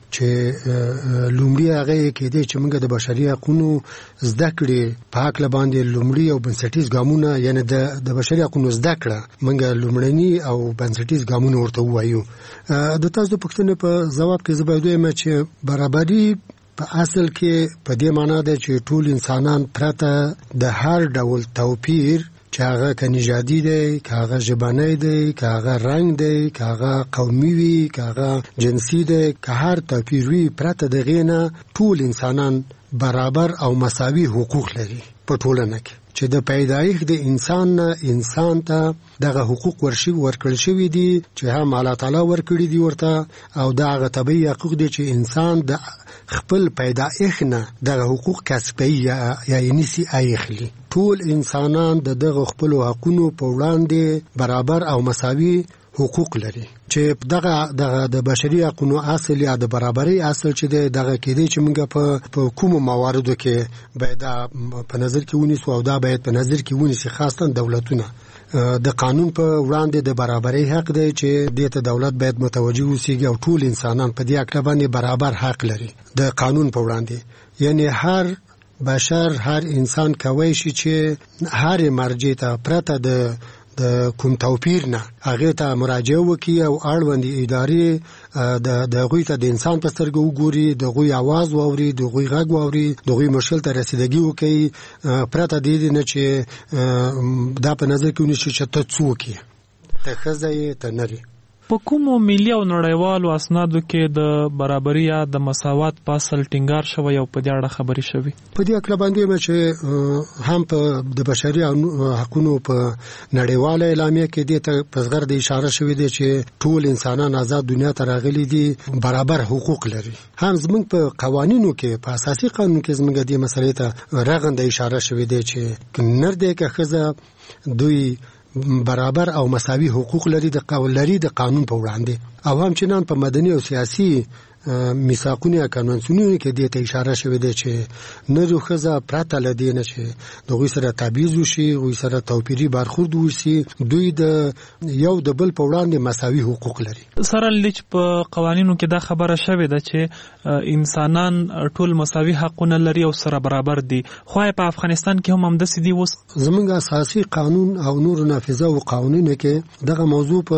چې لومړی هغه کېدای چې موږ د بشري حقوقو زده کړې په هکله باندې لومړی او بنسټیز ګامونه یعنی د د بشري حقوقو زده کړه موږ لومړني او بنسټیز ګامونه ورته وایو. د تاسو پوښتنې په ځواب کې زه باید ووایم چې برابري په اصل کې په دې معنا ده چې ټول انسانان پرته د هر ډول توپیر چې هغه که نژادي دی، که هغه ژبنی دی، که هغه رنګ دی، که هغه قومي وي، که هغه جنسي دی، که هر توپیر وي پرته د هغې نه ټول انسانان برابر او مساوي حقوق لري په ټولنه کې. چې د پیدایښت د انسان نه انسان ته دغه حقوق ورشي ورکړل شوي دي چې هم الله تعالی ورکړي دي ورته او دا هغه طبیعي حقوق دي چې انسان د خپل پیدایښت نه دغه حقوق کسب کوي یا یې نیسي اخلي. ټول انسانان د دغه خپل حقوقو په وړاندې برابر او مساوي حقوق لري چې دغه دغه د بشري حقوقو اصل یا د برابرۍ اصل چې دغه کېدی چې موږ په په کومو مواردو کې باید په نظر کې ونیسو او دا باید په نظر کې ونیسي خاصه دولتونه د قانون په وړاندې د برابرۍ حق دی چې دې ته دولت باید متوجه اوسېږي او ټول انسانان په دې اړه باندې برابر حق لري د قانون په وړاندې. یعنی هر بشر هر انسان کوي شي چې هر مرجع ته پرته د د کوم توپیر نه هغه ته مراجعه وکړي او اړوند ادارې د د غوي ته د انسان په سترګو وګوري، د غوي आवाज واوري، د غوي غږ واوري، د غوي مشکل ته رسیدګي وکړي، پرته د دې نه چې دا په نظر کې ونیسي چې ته څوک یې، ته ښځه یې، ته نر یې. په کومو ملي او نړیوالو اسنادو کې د برابرۍ یا د مساوات په اصل ټینګار شوی او په دې اړه خبرې شوي؟ په دې اړه باندې چې هم په د بشري حقوقو په نړیواله اعلامیه کې دې ته په زغر د اشاره شوې ده چې ټول انسانان آزاد دنیا ته راغلي دي، برابر حقوق لري. هم زموږ په قوانینو کې په اساسي قانون کې زموږ دې مسلې ته رغنده اشاره شوې ده چې نر دې که ښځه دوی برابر او مساوي حقوق لري د قانون لري د قانون په وړاندې. او هم چنان په مدني او سیاسي میثاقونو یا قانونونو کې دې ته اشاره شوې ده چې نر او ښځه پرته لدی نه چې دغه سره تبعیض وشي، غوي سره توپیری برخورد وشي، دوی د یو د بل په وړاندې مساوي حقوق لري. سره لچ په قوانینو کې دا خبره شوې ده چې انسانان ټول مساوي حقونه لري او سره برابر دي، خو په افغانستان کې هم همداسې دي. اوس زموږ اساسي قانون او نور نافذه او قوانینو کې دغه موضوع په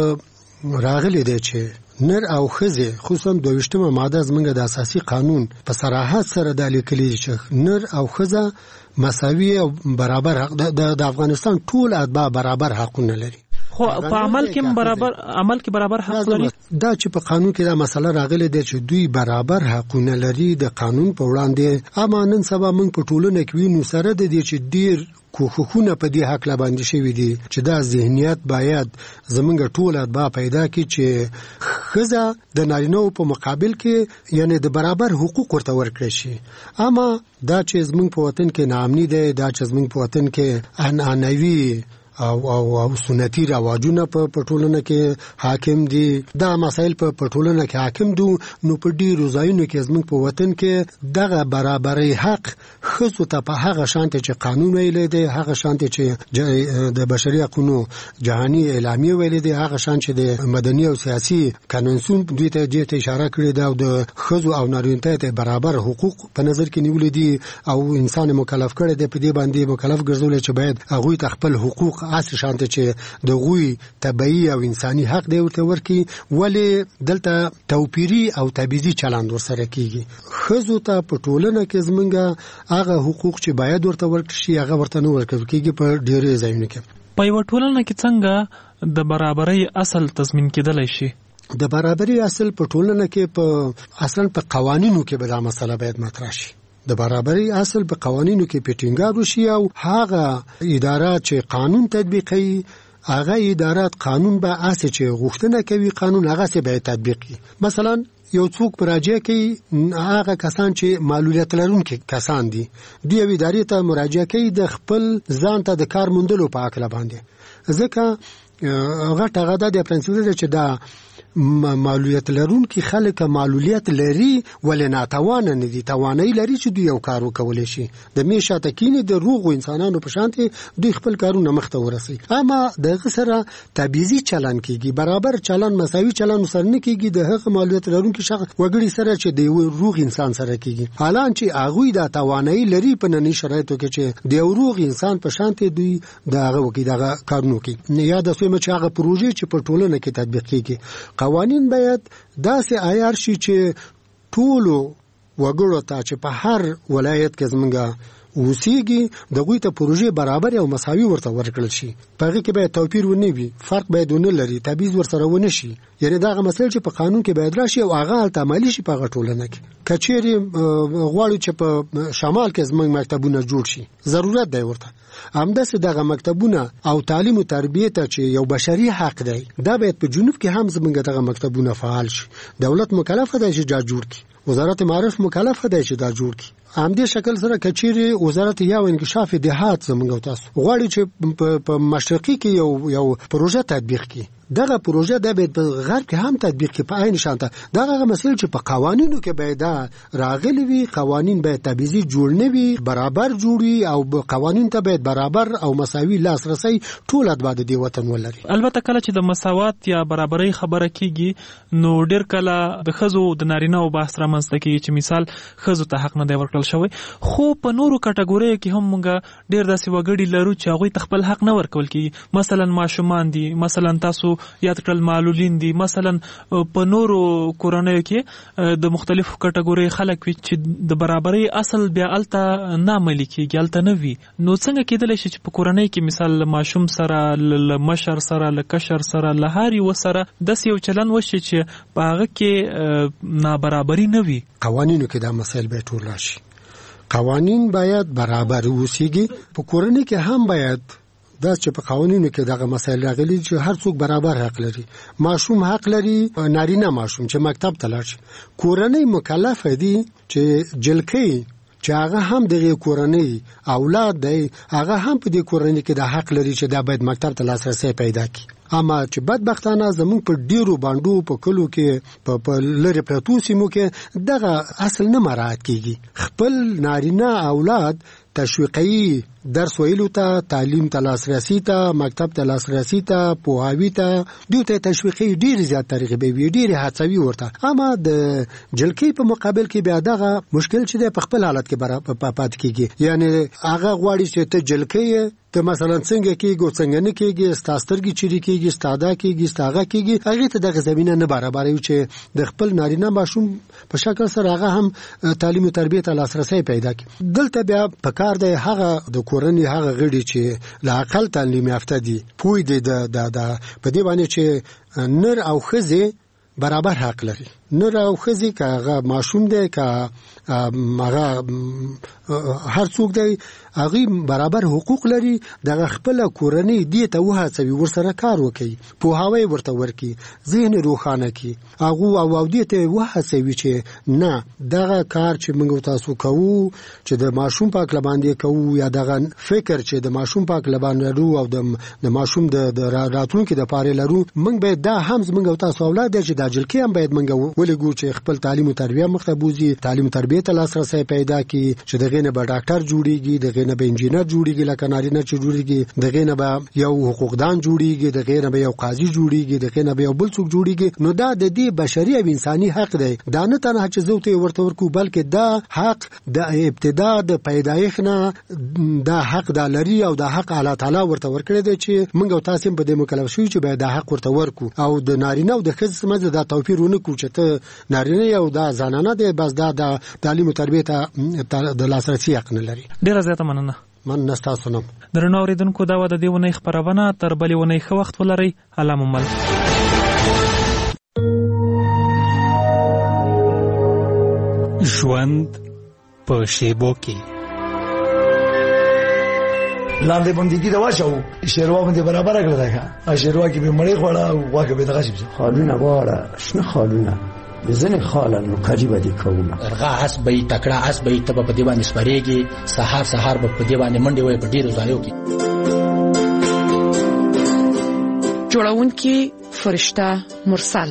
راغلي دی چې نر او ښځه خصوصا دویشتمه ماده زموږ د اساسي قانون په صراحت سره د لیکلي چې نر او ښځه مساوي او برابر حق د افغانستان ټول اتباع برابر حقونه لري. خو په عمل کې برابر عمل کې برابر حق لري. دا چې په قانون کې دا مسله راغلي ده چې دوی برابر حقونه لري د قانون په وړاندې. اما نن سبا موږ په ټولنه کې وینو سره د دې چې ډیر کوښښونه په دې حق لا باندې شوي دي چې دا ذهنیت باید زمونږ ټول اتباع پیدا کړي چې ښځه د نارینه په مقابل کې یعنی د برابر حقوق ورته ورکړي شي. اما دا چې زمونږ په وطن کې ناامني ده، دا چې زمونږ په وطن کې عنعنوي او او او سنتي رواجونه په پټولنه کې حاکم دي، دا مسائل په پټولنه کې حاکم دي، نو په ډیرو ځایونو کې زموږ په وطن کې دغه برابرۍ حق ښځو ته په هغه شانته چې قانون ویلي دی، هغه شانته چې د بشري حقوقو جهاني اعلامیه ویلي دی، هغه شان چې د مدني او سیاسي قانونسون دوی ته دې ته اشاره کړې ده او د ښځو او نارینه ته برابر حقوق په نظر کې نیولې دي او انسان مکلف کړي دی، په دې باندې مکلف ګرځول چې باید هغه ته خپل حقوق اصل شانته چې د غوي طبيعي او انساني حق دی ورته ورکی، ولی دلته توپیری او تبعیضي چلند ورسره کیږي. ښځو ته په ټولنه کې زمونږه هغه حقوق چې باید ورته ورکړي شي هغه ورته نه ورکړل کیږي په ډیرو ځایونو کې. په یو ټولنه کې څنګه د برابرۍ اصل تضمین کېدلی شي؟ د برابرۍ اصل په ټولنه کې په اصلا په قوانینو کې به دا مسله باید مطرح شي. د برابرۍ اصل په قوانینو کې پټینګار وشي او هغه ادارات چې قانون تطبیقوي هغه ادارات قانون به اساس چې غوښتنه کوي قانون هغه سه به تطبیق کړي. مثلا یو څوک مراجعه کوي، هغه کسان چې معلولیت لرونکي کسان دي دوی ادارې ته مراجعه کوي د خپل ځان ته د کار موندلو په اړه باندې، ځکه غټه غدا د پرنسپل چې دا معلولیت لرونکي خلک معلولیت لري ولې ناتوان نه دي، توانایي لري چې دوی یو کار وکولای شي. د میشه تکینه د روغ انسانانو په شانته دوی خپل کارونه مخته ورسي. اما دغه سره تبعیضي چلن کیږي، برابر چلن مساوي چلن سره نه کیږي د هغه معلولیت لرونکي شخص وګړي سره چې د روغ انسان سره کیږي، حالان چې هغه د توانایي لري په ننني شرایطو کې چې د روغ انسان په شانته دوی دغه وکي دغه کارونه کوي. نه یاد اوسه چې هغه پروژې چې په ټولنه کې تطبیق کیږي قوانین باید داسې عیار شي چې ټولو وګړو ته چې په هر ولایت کې زمونږه اوسېږي دغه ته پروژې برابر او مساوي ورته ورکړل شي. په هغه کې باید توپیر ونه وي، فرق باید ونه لري، تبعیض ورسره ونه شي. یعنی دا هغه مسله چې په قانون کې باید راشي او هغه عملي شي په ټولنه کې. کچېری غواړو چې په شمال کې زمونږ مکتبونه جوړ شي، ضرورت دی ورته همداسې دغه مکتبونه او تعلیم او تربیه ته چې یو بشري حق دی دا باید په جنوب کې هم زمونږ دغه مکتبونه فعال شي. دولت مکلف دی چې جوړ کړي، وزارت معارف مکلف دی چې دا جوړ کړي. همدې شکل سره کچيري وزارت یا انکشاف دهات زمونږ تاسو غواړي چې په مشرقي کې یو یو پروژه تطبیق کړي. دغه پروژه د به غرب کې هم تطبیق کې په عین شانته دغه مسایل چې په قوانینو کې باید راغلي وي، قوانین باید تبعیضي جوړ نه وي، برابر جوړي او قوانین ته باید برابر او مساوي لاسرسي ټول ادباد دی وطن ولري. البته کله چې د مساوات یا برابرۍ خبره کیږي نو ډیر کله د خزو د نارینه او بحث رامنځته کیږي چې مثال خزو ته حق نه دی ورکړل شوی، خو په نورو کټګوریو کې هم موږ ډیر داسې وګړي لرو چې هغوی ته خپل حق نه ورکول کیږي. مثلا ماشومان دي، مثلا تاسو یاد کړل معلولین دي، مثلا په نورو کورنیو کې د مختلفو کټګوري خلک وي چې د برابرۍ اصل بیا الته نه عملي کیږي، الته نه وي. نو څنګه کېدلی شي چې په کورنۍ کې مثال ماشوم سره له مشر سره له کشر سره له هر یو سره داسې یو چلن وشي چې په هغه کې نابرابري نه وي؟ قوانینو کې دا مسایل به ټول راشي. قوانین باید برابر اوسېږي. په کورنۍ کې هم باید دا چې په قوانینو کې دغه مسایل راغلي چې هر څوک برابر حق لري. ماشوم حق لري، نارینه ماشوم چې مکتب ته لاړ شي. کورنۍ مکلف دي چې جلکې چې هغه هم دغه کورنۍ اولاد دی، هغه هم په دې کورنۍ کې د حق لري چې دا باید مکتب ته لاسرسي پیدا کړي. اما چې بدبختانه زمون په ډیرو باندو په کلو کې په لری پرتو سیمو کې دغه اصل نه مراعات کیږي. خپل نارینه اولاد تشویقي درس ویلو ته، تعلیم ته لاسرسي ته، مکتب ته لاسرسي ته، پوهاوی ته دوی ته تشویقي ډیر زیات ترغیبي وي، ډیر هڅوي ورته. اما د جلکې په مقابل کې بیا دغه مشکل چې په خپل حالت کې برابر پات کیږي. یعنی هغه غواړي چې ته جلکې ته مثلا څنګه کېږي څنګه نه کېږي، ستاسترګي چيري کېږي، ستاده کېږي، ستاغه کېږي، هغه ته دغه زمينه نه برابر وي چې د خپل نارینه ماشوم په شکل سره هغه هم تعلیم او تربیت ته لاسرسي پیدا کړي. دلته بیا په کار دی هغه د کورنۍ هغه غړي چې لا عقل تعلیم یافته دي، پوي دي د د په دې باندې چې نر او ښځه برابر حق لري. نر او ښځه که هغه ماشوم دی که هغه هر څوک دی هغه برابر حقوق لري. دغه خپل کورنۍ دی ته وهڅوي ورسره کار وکړي، پوهاوی ورته ورکړي، ذهن روښانه کړي، هغه او او دی ته وهڅوي چې نه دغه کار چې موږ تاسو کوو چې د ماشوم پاک لباندې کوو یا دغه فکر چې د ماشوم پاک لباندې لرو او د ماشوم د راتلونکي د پاره لرو، موږ به دا هم موږ تاسو اولاد چې د جلکې هم باید موږ ولګو چې خپل تعلیم او تربیه مخته بوزي، تعلیم او تربیه ته لاسرسي پیدا کړي، چې دغه نه به ډاکټر جوړيږي، دغه نه به انجینر جوړيږي، لکه نارینه چې جوړيږي، دغه نه به یو حقوقدان جوړيږي، دغه نه به یو قاضي جوړيږي، دغه نه به یو بل څوک جوړيږي. نو دا د دې بشري او انساني حق دی. دا نه تنه چې زوته ورته ورکو، بلکې دا حق د ابتدا د پیدایښت نه دا حق د لري او دا حق الله تعالی ورته ورکړي دی چې موږ او تاسو په دې مکلف شو چې باید دا حق ورته ورکو. او د نارینه او د ښځې سمجه دا توپیر ونه کو چې ته نارینه یو دا زنانه دی، بس دا د تعلیم او تربیت د لاسرسي حق نه لري. ډیره زیاته مننه. من نستاسو نم درنو اوریدونکو، دا و د دې ونې خبرونه تر بلې ونې ښه وخت ولرئ. الله مو مل. ژوند په شیبو کې لاندې باندې دي دا واچو شیروا باندې برابر کړل دا شیروا کې به مړی خوړه او واګه به دغه شي خالونه واړه شنه خالونه بزنه خالن کاجی باندې کومه ارغا اس به تکړه اس به تب په دی باندې سپریږي، سحر سحر په دی باندې منډي وای په ډیرو ځایو کې. جوړونکي فرشته مرسل.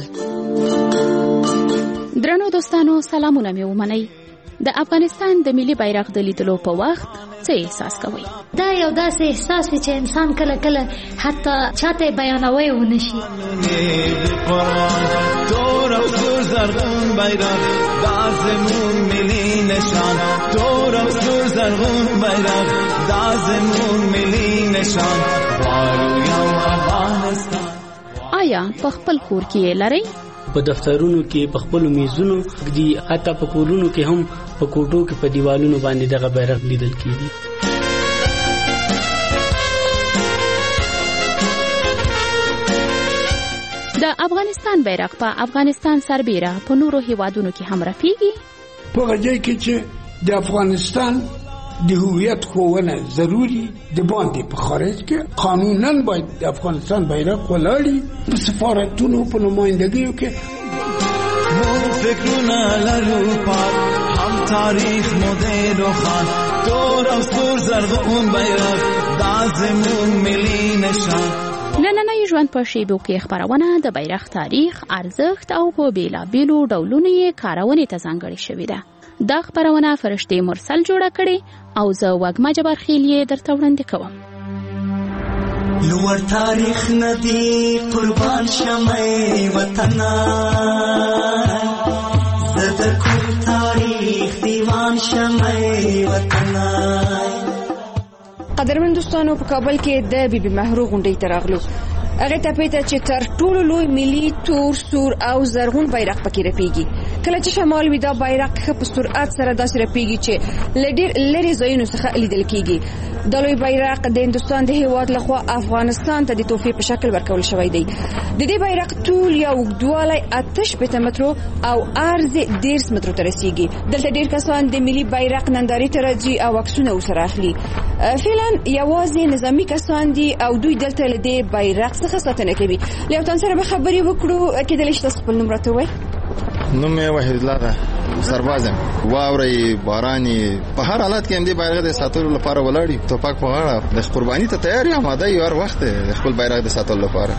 درنو دوستانو، سلامونه مې ومنئ. د افغانستان د ملي بیرغ د لیدلو په وخت څه احساس کوئ؟ دا یو داسې احساس وي چې انسان کله کله حتی چاته بیانوي ونشي. تور او سور زرغون بیرغ دازمون ملی نشان، تور او سور زرغون بیرغ دازمون ملی نشان، والو یو افغانستان. آیا په خپل کور کې لرئ؟ په دفترونو کې، په خپل میزونو دي، حتی په کورونو کې هم په کوټو کې په دیوالونو باندې دغه بیرغ لیدل کیږي. د افغانستان بیرغ په افغانستان سربېره په نورو هیوادونو کې هم رپیږي. په غږی کې چې د افغانستان د هویت ښوونه ضروري د باندې په خارج کې قانونا باید د افغانستان بیرغ ولاړی په سفارتونو په نمایندګیو کې. مون فکرونه لرو پاک هم تاریخ مدیر و خان تور او سور زرغون بیرغ دا زمون ملي نشان. نننۍ ژوند په شیبو کې خبرونه د بیرغ تاریخ، ارزښت او په بیلابیلو ډولونو یې کارونې ته ځانګړې شوې ده. دا خبرونه فرشتې مرسل جوړه کړې او زه وږمه جبارخیل یې درته وړاندې کوم. لوړ تاریخ ندی قربان شمه وطنا زده کوم تاریخ دیوان شمه وطنا. قدرمن دوستانو، په کابل کې د بیبي محرو غونډې ته راغلو. هغه ته پېته چې تر ټولو لوی ملي تور سور او زرغون بیرغ پکې رپیږي. کله چې شمال وي دا بیرغ ښه په سرعت سره داسې رپیږي چې له ډېر لرې ځایونو څخه لیدل کېږي. دا لوی بیرغ د هندوستان د هېواد لخوا افغانستان ته د تحفې په شکل ورکول شوی دی. د دې بیرغ طول یا اوږدوالی اته شپېته مترو او عرض دېرش مترو ته رسیږي. دلته ډېر کسان د ملي بیرغ نندارې ته راځي او عکسونه ورسره اخلي. فعلا یوازې نظامي کسان دي او دوی دلته له دې بیرغ څخه ساتنه کوي. له یو تن سره به خبرې وکړو. کېدلی شي تاسو خپل نوم راته ووایئ؟ نوم یې وحید الله ده، سرباز یم. واورئ، باراني، په هر حالت کې هم دې بیرغ د ساتلو لپاره ولاړ یو. توپک په غاړه د قرباني ته تیار یم، آماده یو هر وخت د خپل بیرغ د ساتلو لپاره.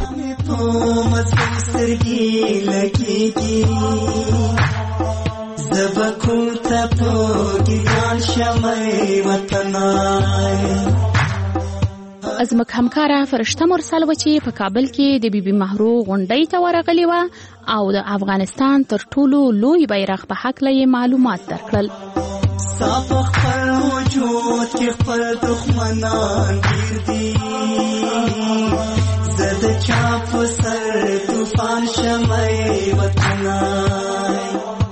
زبکون تپو گیان شمعی وطنای. زموږ همکاره فرشته مرسل و چې په کابل کې د بیبي محرو غونډۍ ته ورغلې وه او د افغانستان تر ټولو لوی بیرغ په هکله یې معلومات درکړل. صاف خپل وجود کې خپل دښمنان ډېر دي، زه د چا په سر طوفان شمعی وطنای.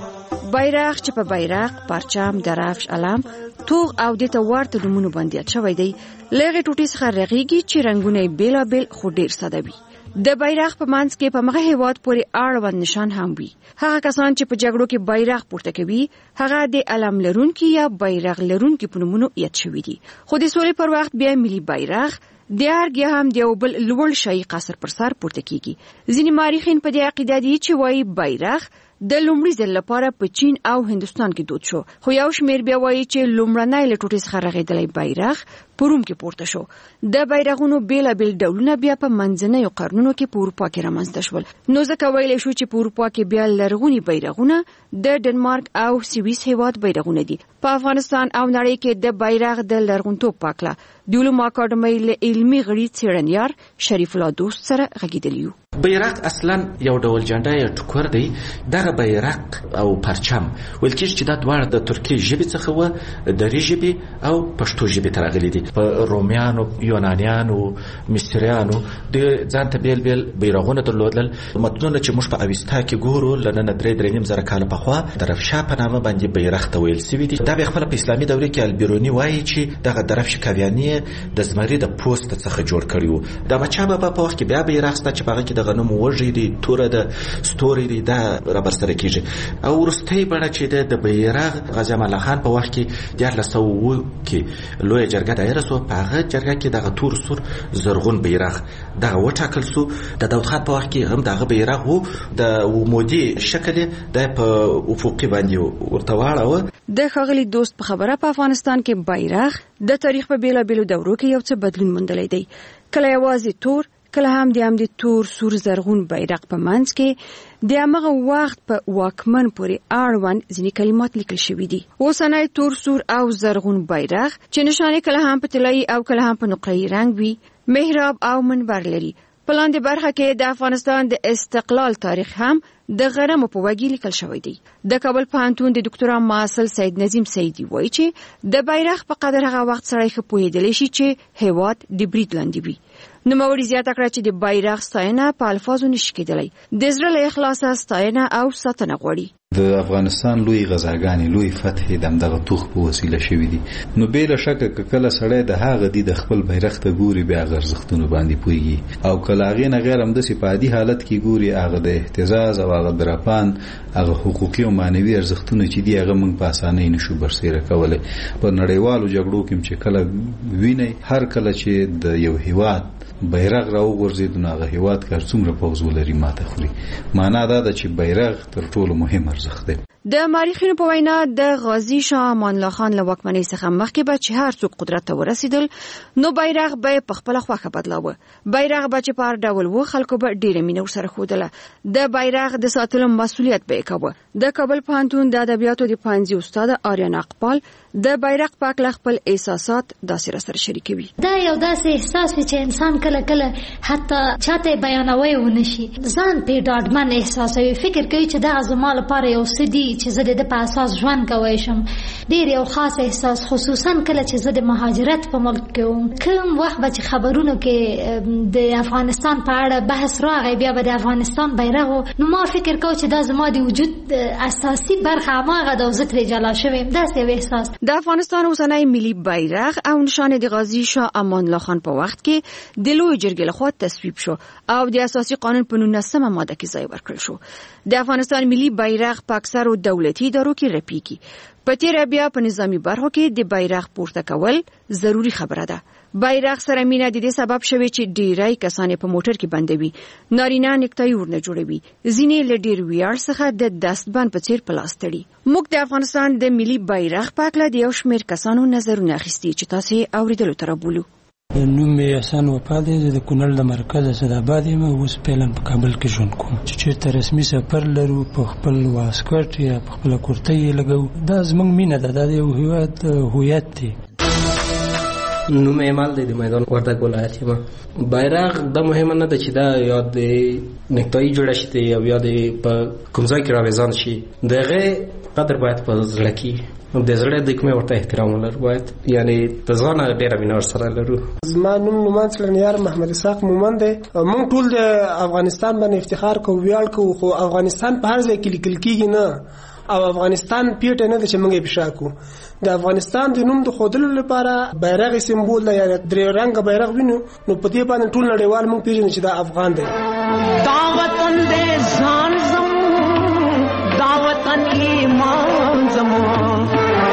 بیرغ چې په بیرغ، پرچم، درفش، علم، توغ او دته ورته نومونو باندې یاد شوی دی. لږه ټوټې څخه رغیږي چې رنګونه یې بېلابېل خو ډېر ساده وي. د بیرغ په منځ کې په مغه هیواد پورې اړوند نشان هم وي. هغه کسان چې په جګړو کې بیرغ پورته کوي هغه د علم لرونکي یا بیرغ لرونکي په نومونو یاد شوي دي. خو د سولې پر وخت بیا ملي بیرغ د ارګ یا هم د یو بل لوړ شاهي قصر پر سر پورته کیږي. ځینې مورخین په دې عقیده دي چې وایي بیرغ د لومړي ځل لپاره په چین او هندستان کې دود شو، خو یو شمیر بیا وایي چې لومړنی له ټوټې څخه رغېدلی بیرغ په روم کې پورته شو. د بیرغونو بېلابېل ډولونه بیا په منځنیو قرنونو کې په اروپا کې رامنځته شول. نو ځکه ویلی شو چې په اروپا کې بیا لرغوني بیرغونه د ډنمارک او سویس هېواد بیرغونه دي. په افغانستان او نړۍ کې د بیرغ د لرغونتوب په هکله د علومو اکاډمۍ له علمي غړي څېړنیار شریف الله دوست سره غږېدلي یو. بیرغ اصلا یو ډول جنډه یا ټوکر دی. دغه بیرغ او پرچم ویل کېږي چې دا دواړه د ترکي ژبې څخه وه، دري ژبې او پښتو ژبې ته راغلي دي. په رومیانو، یونانیانو، مصریانو د ځان ته بیل بیل بیرغونه درلودل. متنونه چې موږ په اوستا کې ګورو له نن درې درې نیم زره کاله پخوا درفشا په نامه باندې بیرغ ته ویل سوي دي. دا بیا خپله په اسلامي دوره کې البیروني وایي چې دغه درفش کاویاني د زمري د پوست څخه جوړ کړي وو. د احمدشاه بابا په وخت کې بیا بیرغ شته چې په هغه کې د غنم وږی دی، توره ده، ستوری دی، دا رابرسره کېږي. او وروستۍ بڼه چې ده د بیرغ غازي امان الله خان په وخت کې دیارلس سوه اووه کې لویه جرګه دایره سوه. په هغه جرګه کې دغه تور سور زرغون بیرغ دغه وټاکل سو. د داود خان په وخت کې هم دغه بیرغ وو د عمودي شکل د په افقي باندې ورته واړاوه. د ښاغلي دوست په خبره په افغانستان کې بیرغ د تاریخ په بیلابېلو دورو کې یو څه بدلون موندلی دی. کله یوازې تور، کله هم د همدې تور سور زرغون بیرغ په منځ کې د همغه وخت په واکمن پورې اړوند ځینې کلمات لیکل شوي دي. اوسنی تور سور او زرغون بیرغ چې نشانې کله هم په طلایي او کله هم په نقره‌ایي رنګ وي، محراب او منبر لري. په لاندې برخه کې د افغانستان د استقلال تاریخ هم د غرمو په وږي لیکل شوی دی. د کابل پوهنتون د ډاکټرا محصل سید نظیم سیدي وایي چې د بیرغ په قدر هغه وخت سړی ښه پوهېدلی شي چې هېواد د برید لاندې وي. نوموړي زیاته کړه چې د بیرغ ستاینه په الفاظو نشي کېدلی. د زړه له اخلاصه ستاینه او ساتنه غواړي. د افغانستان لوی غزاګانې، لوی فتحې د همدغه توغ په وسیله شوي دي. نو بېله شکه که کله سړی د هغه دي د خپل بیرغ ته ګوري بیا هغه ارزښتونو باندې پوهېږي، او کله هغې نه غیر همداسې په عادي حالت کې ګوري هغه د اهتزاز او هغه د رپان هغه حقوقي او معنوي ارزښتونه چې دي هغه موږ په اسانۍ نشو برسېره کولی. په نړیوالو جګړو کې چې کله وینئ، هر کله چې د یو هېواد بیرغ راوغورځید نو هغه هیواد کار څومره پوځ ولري ماته خوري. معنا دا ده چې بیرغ تر ټولو مهم ارزښت دی. د مورخینو په وینا د غازی شاه امان الله خان له واکمنۍ څخه مخکې به چې هر څوک قدرت ته ورسېدل نو بیرغ به په خپله خوښه بدلاوه. بیرغ به چې په هر ډول و خلکو به ډېره مینه ورسره ښودله. د بیرغ د ساتلو مسؤلیت به یې کوه. د کابل پوهنتون د ادبیاتو د پوهنځي استاده آریانا اقبال د بیرغ په هکله خپل احساسات داسې راسره شریکوي. دا یو داسې احساس وي چې انسان کله کله حتی چاته بیانوي ونه شي، ځان پرې ډاډمن احساسوي، فکر کوي چې دا زما لپاره یو څه دي چې زه د په اساس ژوند کوی شم. ډېر یو خاص احساس، خصوصا کله چې زه د مهاجرت په ملک کې وم. کوم وخت به چې خبرونو کې د افغانستان په اړه بحث راغی، بیا به د افغانستان بیرغ و، نو ما فکر کوم چې دا زما د وجود اساسي برخه هماغه ده او زه ترې جلا شوی یم. داسې یو احساس. د افغانستان اوسنی ملي بیرغ او نشان د غازی شاه امان الله خان په وخت کې د لوی جرګې لخوا تصویب شو او د اساسي قانون په نولسمه ماده کې ځای ورکړل شو. د افغانستان ملي بیرغ په اکثرو دولتي ادارو کې رپیږي. په تیره بیا په نظامی برخو کې د بیرغ پورته کول ضروری خبره ده. بیرغ سره مینه د دې سبب شوی چې ډیری کسان په موټر کې بندوي، نارینه نیکټای ورنه جوړوي، ځینې له ډیر ویاړ څخه د دستبند په څیر په لاس تړي. موږ د افغانستان د ملي بیرغ په اړه د یو شمېر کسانو نظرونه اخیستي چې تاسو اوریدلو ته رابولو. نوم یې احسان وفا دی، زه د کونړ د مرکز اسداباد یم، اوس فعلا په کابل کې ژوند کوم. چې چېرته رسمي سفر لرو په خپل واسکټ یا په خپله کورتۍ یې لګوو، دا زموږ مینه ده، دا د یو هېواد هویت دی. نوم ایمال دی، د میدان وردګ ولایت یم. بیرغ دا مهمه نه ده چې دا یا د نیکټایي جوړه شي یا یا د په کوم ځای کې راویزان شي، د هغې قدر باید په زړه کې د زړه د کومې ورته احترام ولرو، باید یعنی په ځانه ډېره مینه ورسره لرو. زما نوم نومان څلنیار محمد اسحاق مومن دی. موږ ټول د افغانستان باندې افتخار کوو، ویاړ کوو، خو افغانستان په هر ځای کې لیکل کېږي نه، او افغانستان پیټه نه ده چې موږ یې پشا کوو. د افغانستان د نوم د ښودلو لپاره بیرغ سمبول دی، یا درې رنګه بیرغ وینو، نو په دې باندې ټول نړیوال موږ پېژنو چې دا افغان دی. دا وطن دې ځان زمون، دا وطن ایمان زمون.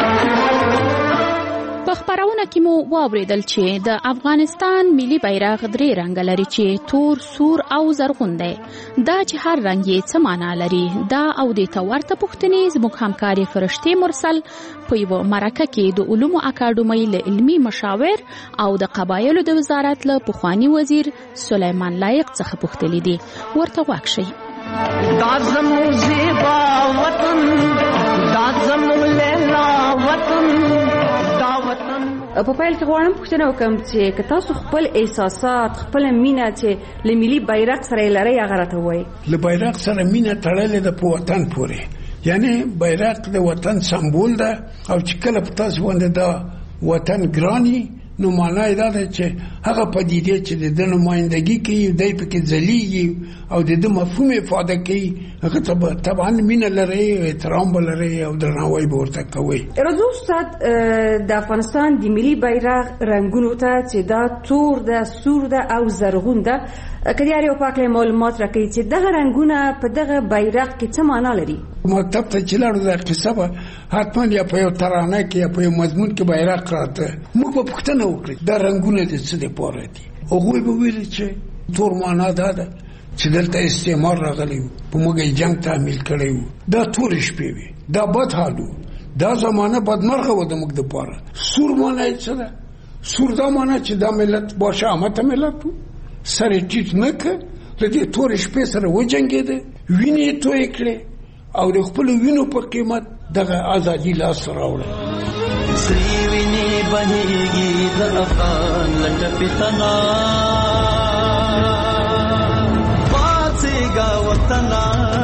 په خبرونه کې مو واوریدل چې د افغانستان ملي بیرغ درې رنګ لري چې تور، سور او زرغون دی. دا چې هر رنګ یې څه معنا لري، دا او د ته ورته پوښتنې زموږ همکارې فرشتې مرسل په یوه مرکه کې د علومو اکاډمۍ له علمي مشاور او د قبایلو د وزارت له پخواني وزیر سلیمان لایق څخه پوښتلې دي. ورته غوږ شئ. دا زموږ زیبا وطن، دا زموږ لیلا وطن. په پیل کې غواړم پوښتنه وکړم چې که تاسو خپل احساسات، خپل مینه چې له ملي بیرغ سره یې لرئ هغه راته ووایئ. له بیرغ سره مینه تړلې ده په وطن پورې، یعنی بیرغ د وطن سمبول ده، او چې کله په تاسو باندې دا وطن ګراني نو معنا یې دا ده چې هغه پدیدې چې د ده نمایندګي کوي دی پکې ځلیږي او د ده مفهوم افاده کوي، هغه ته طبعا مینه لرئ، احترام به لرئ او درناوی به ورته کوئ. راځو استاد د افغانستان د ملي بیرغ رنګونو ته چې دا تور ده، سور ده او زرغون ده، که د هر یو په هکله معلومات راکوي چې دغه رنګونه په دغه بیرغ کې څه معنا لري؟ مکتب ته چې لاړو دا قصه به حتما یا په یو ترانه کې یا په یو مضمون کې بیرغ راته، موږ به پوښتنه وکړو دا رنګونه د څه دپاره دي. هغوی به ویل چې تور معنا دا ده چې دلته استعمار راغلی و، په موږ یې جنګ تعمیل کړی و، دا تورې شپې وې، دا بد حال و، دا زمانه بدمرغه وه د موږ دپاره. سور معنا یې څه ده؟ سور دا معنا چې دا ملت باشامته ملت و، سر یې ټیټ نه که، له دې تورې شپې سره وجنګېده، وینې یې تویې کړې او د خپلو وینو په قیمت دغه ازادي لاس راوړه. سری وینې بهېږي د افغان له ټپې تنا، پاڅېږه وطنه.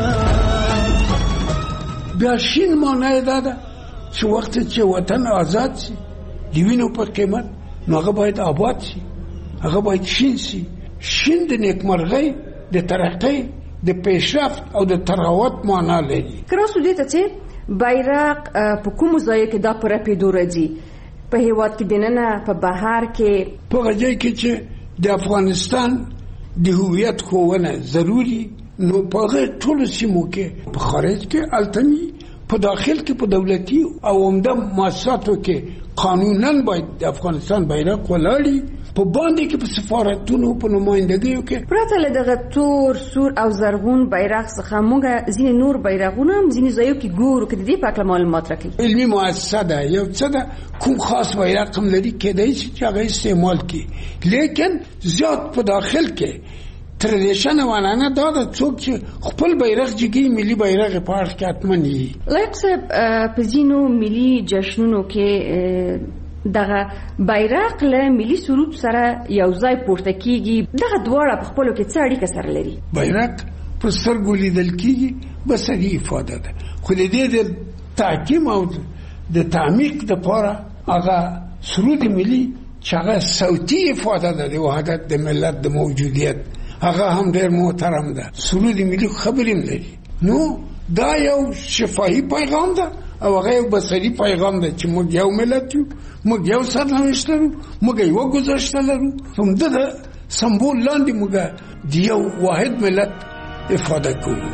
بیا شین معنا یې دا ده چې وخت چې وطن آزاد شي د وینو په قیمت، نو هغه باید آباد شي، هغه باید شین شي. شین د نیکمرغۍ، د ترقۍ، د پیشرفت او د تراوت معنا لري. که راسو دې ته چې بیرغ په کومو ځایو کې دا په رپېدو راځي، په هېواد کې دننه، په بهر کې، په هغه ځای کې چې د افغانستان د هویت ښوونه ضروري، نو په هغه ټولو سیمو کې، په خارج کې التمی، په داخل کې په دولتي او عمده مؤسساتو کې قانونا باید د افغانستان بیرغ ولاړي په باندې کې په سفارتونو په نمائندګیو کې پرته له دغه تور سور او زرغون بیرغ څخه موږ ځینې نور بیرغونه هم ځینې ځایو کې ګورو که د دې په هکله معلومات راکړي. علمي مؤسسه ده یو څه ده کوم خاص بیرغ هم لري کېدای شي چې هغه استعمال کړي لیکن زیات په داخل کې تردیشن و عنعنه دا ده څوک چې خپل بیرغ جګي ملي بیرغ په اړخ کې حتمن یي. لایق صاحب په ځینو ملي جشنونو کې دغه بیرغ له ملي سرود سره یو ځای پورته کیږي دغه دواړه په خپلو کې څه اړیکه سره لري؟ بیرغ په سترګو لیدل کیږي بصري افاده ده خو د دې د تحکیم او د تعمیق دپاره هغه سرود ملي چې هغه صوتي افاده ده د وحدت د ملت د موجودیت هغه هم ډېر محترم ده. سرود ملي خبرې هم لري نو دا یو شفاهي پیغام ده او هغه یو بصري پیغام ده چې موږ یو ملت یو موږ یو سرنوشت لرو موږ یو گذشته لرو همدا د سمبول لاندې موږ د یو واحد ملت افاده کوو.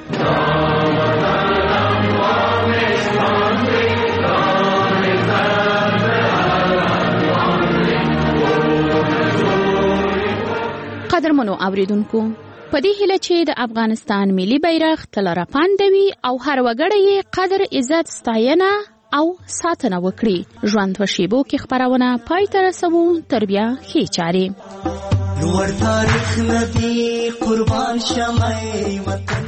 قدرمنو اوریدونکو په دې هیله چې د افغانستان ملي بیرغ تل راپاندوي او هر وګړی یې قدر عزت ستاینه او ساتنه وکړي. ژوند په شیبو کې خپرونه پای ته رسوو تر بیا ښې چارې. لوړ تاریخ ندی قربان شمه وطن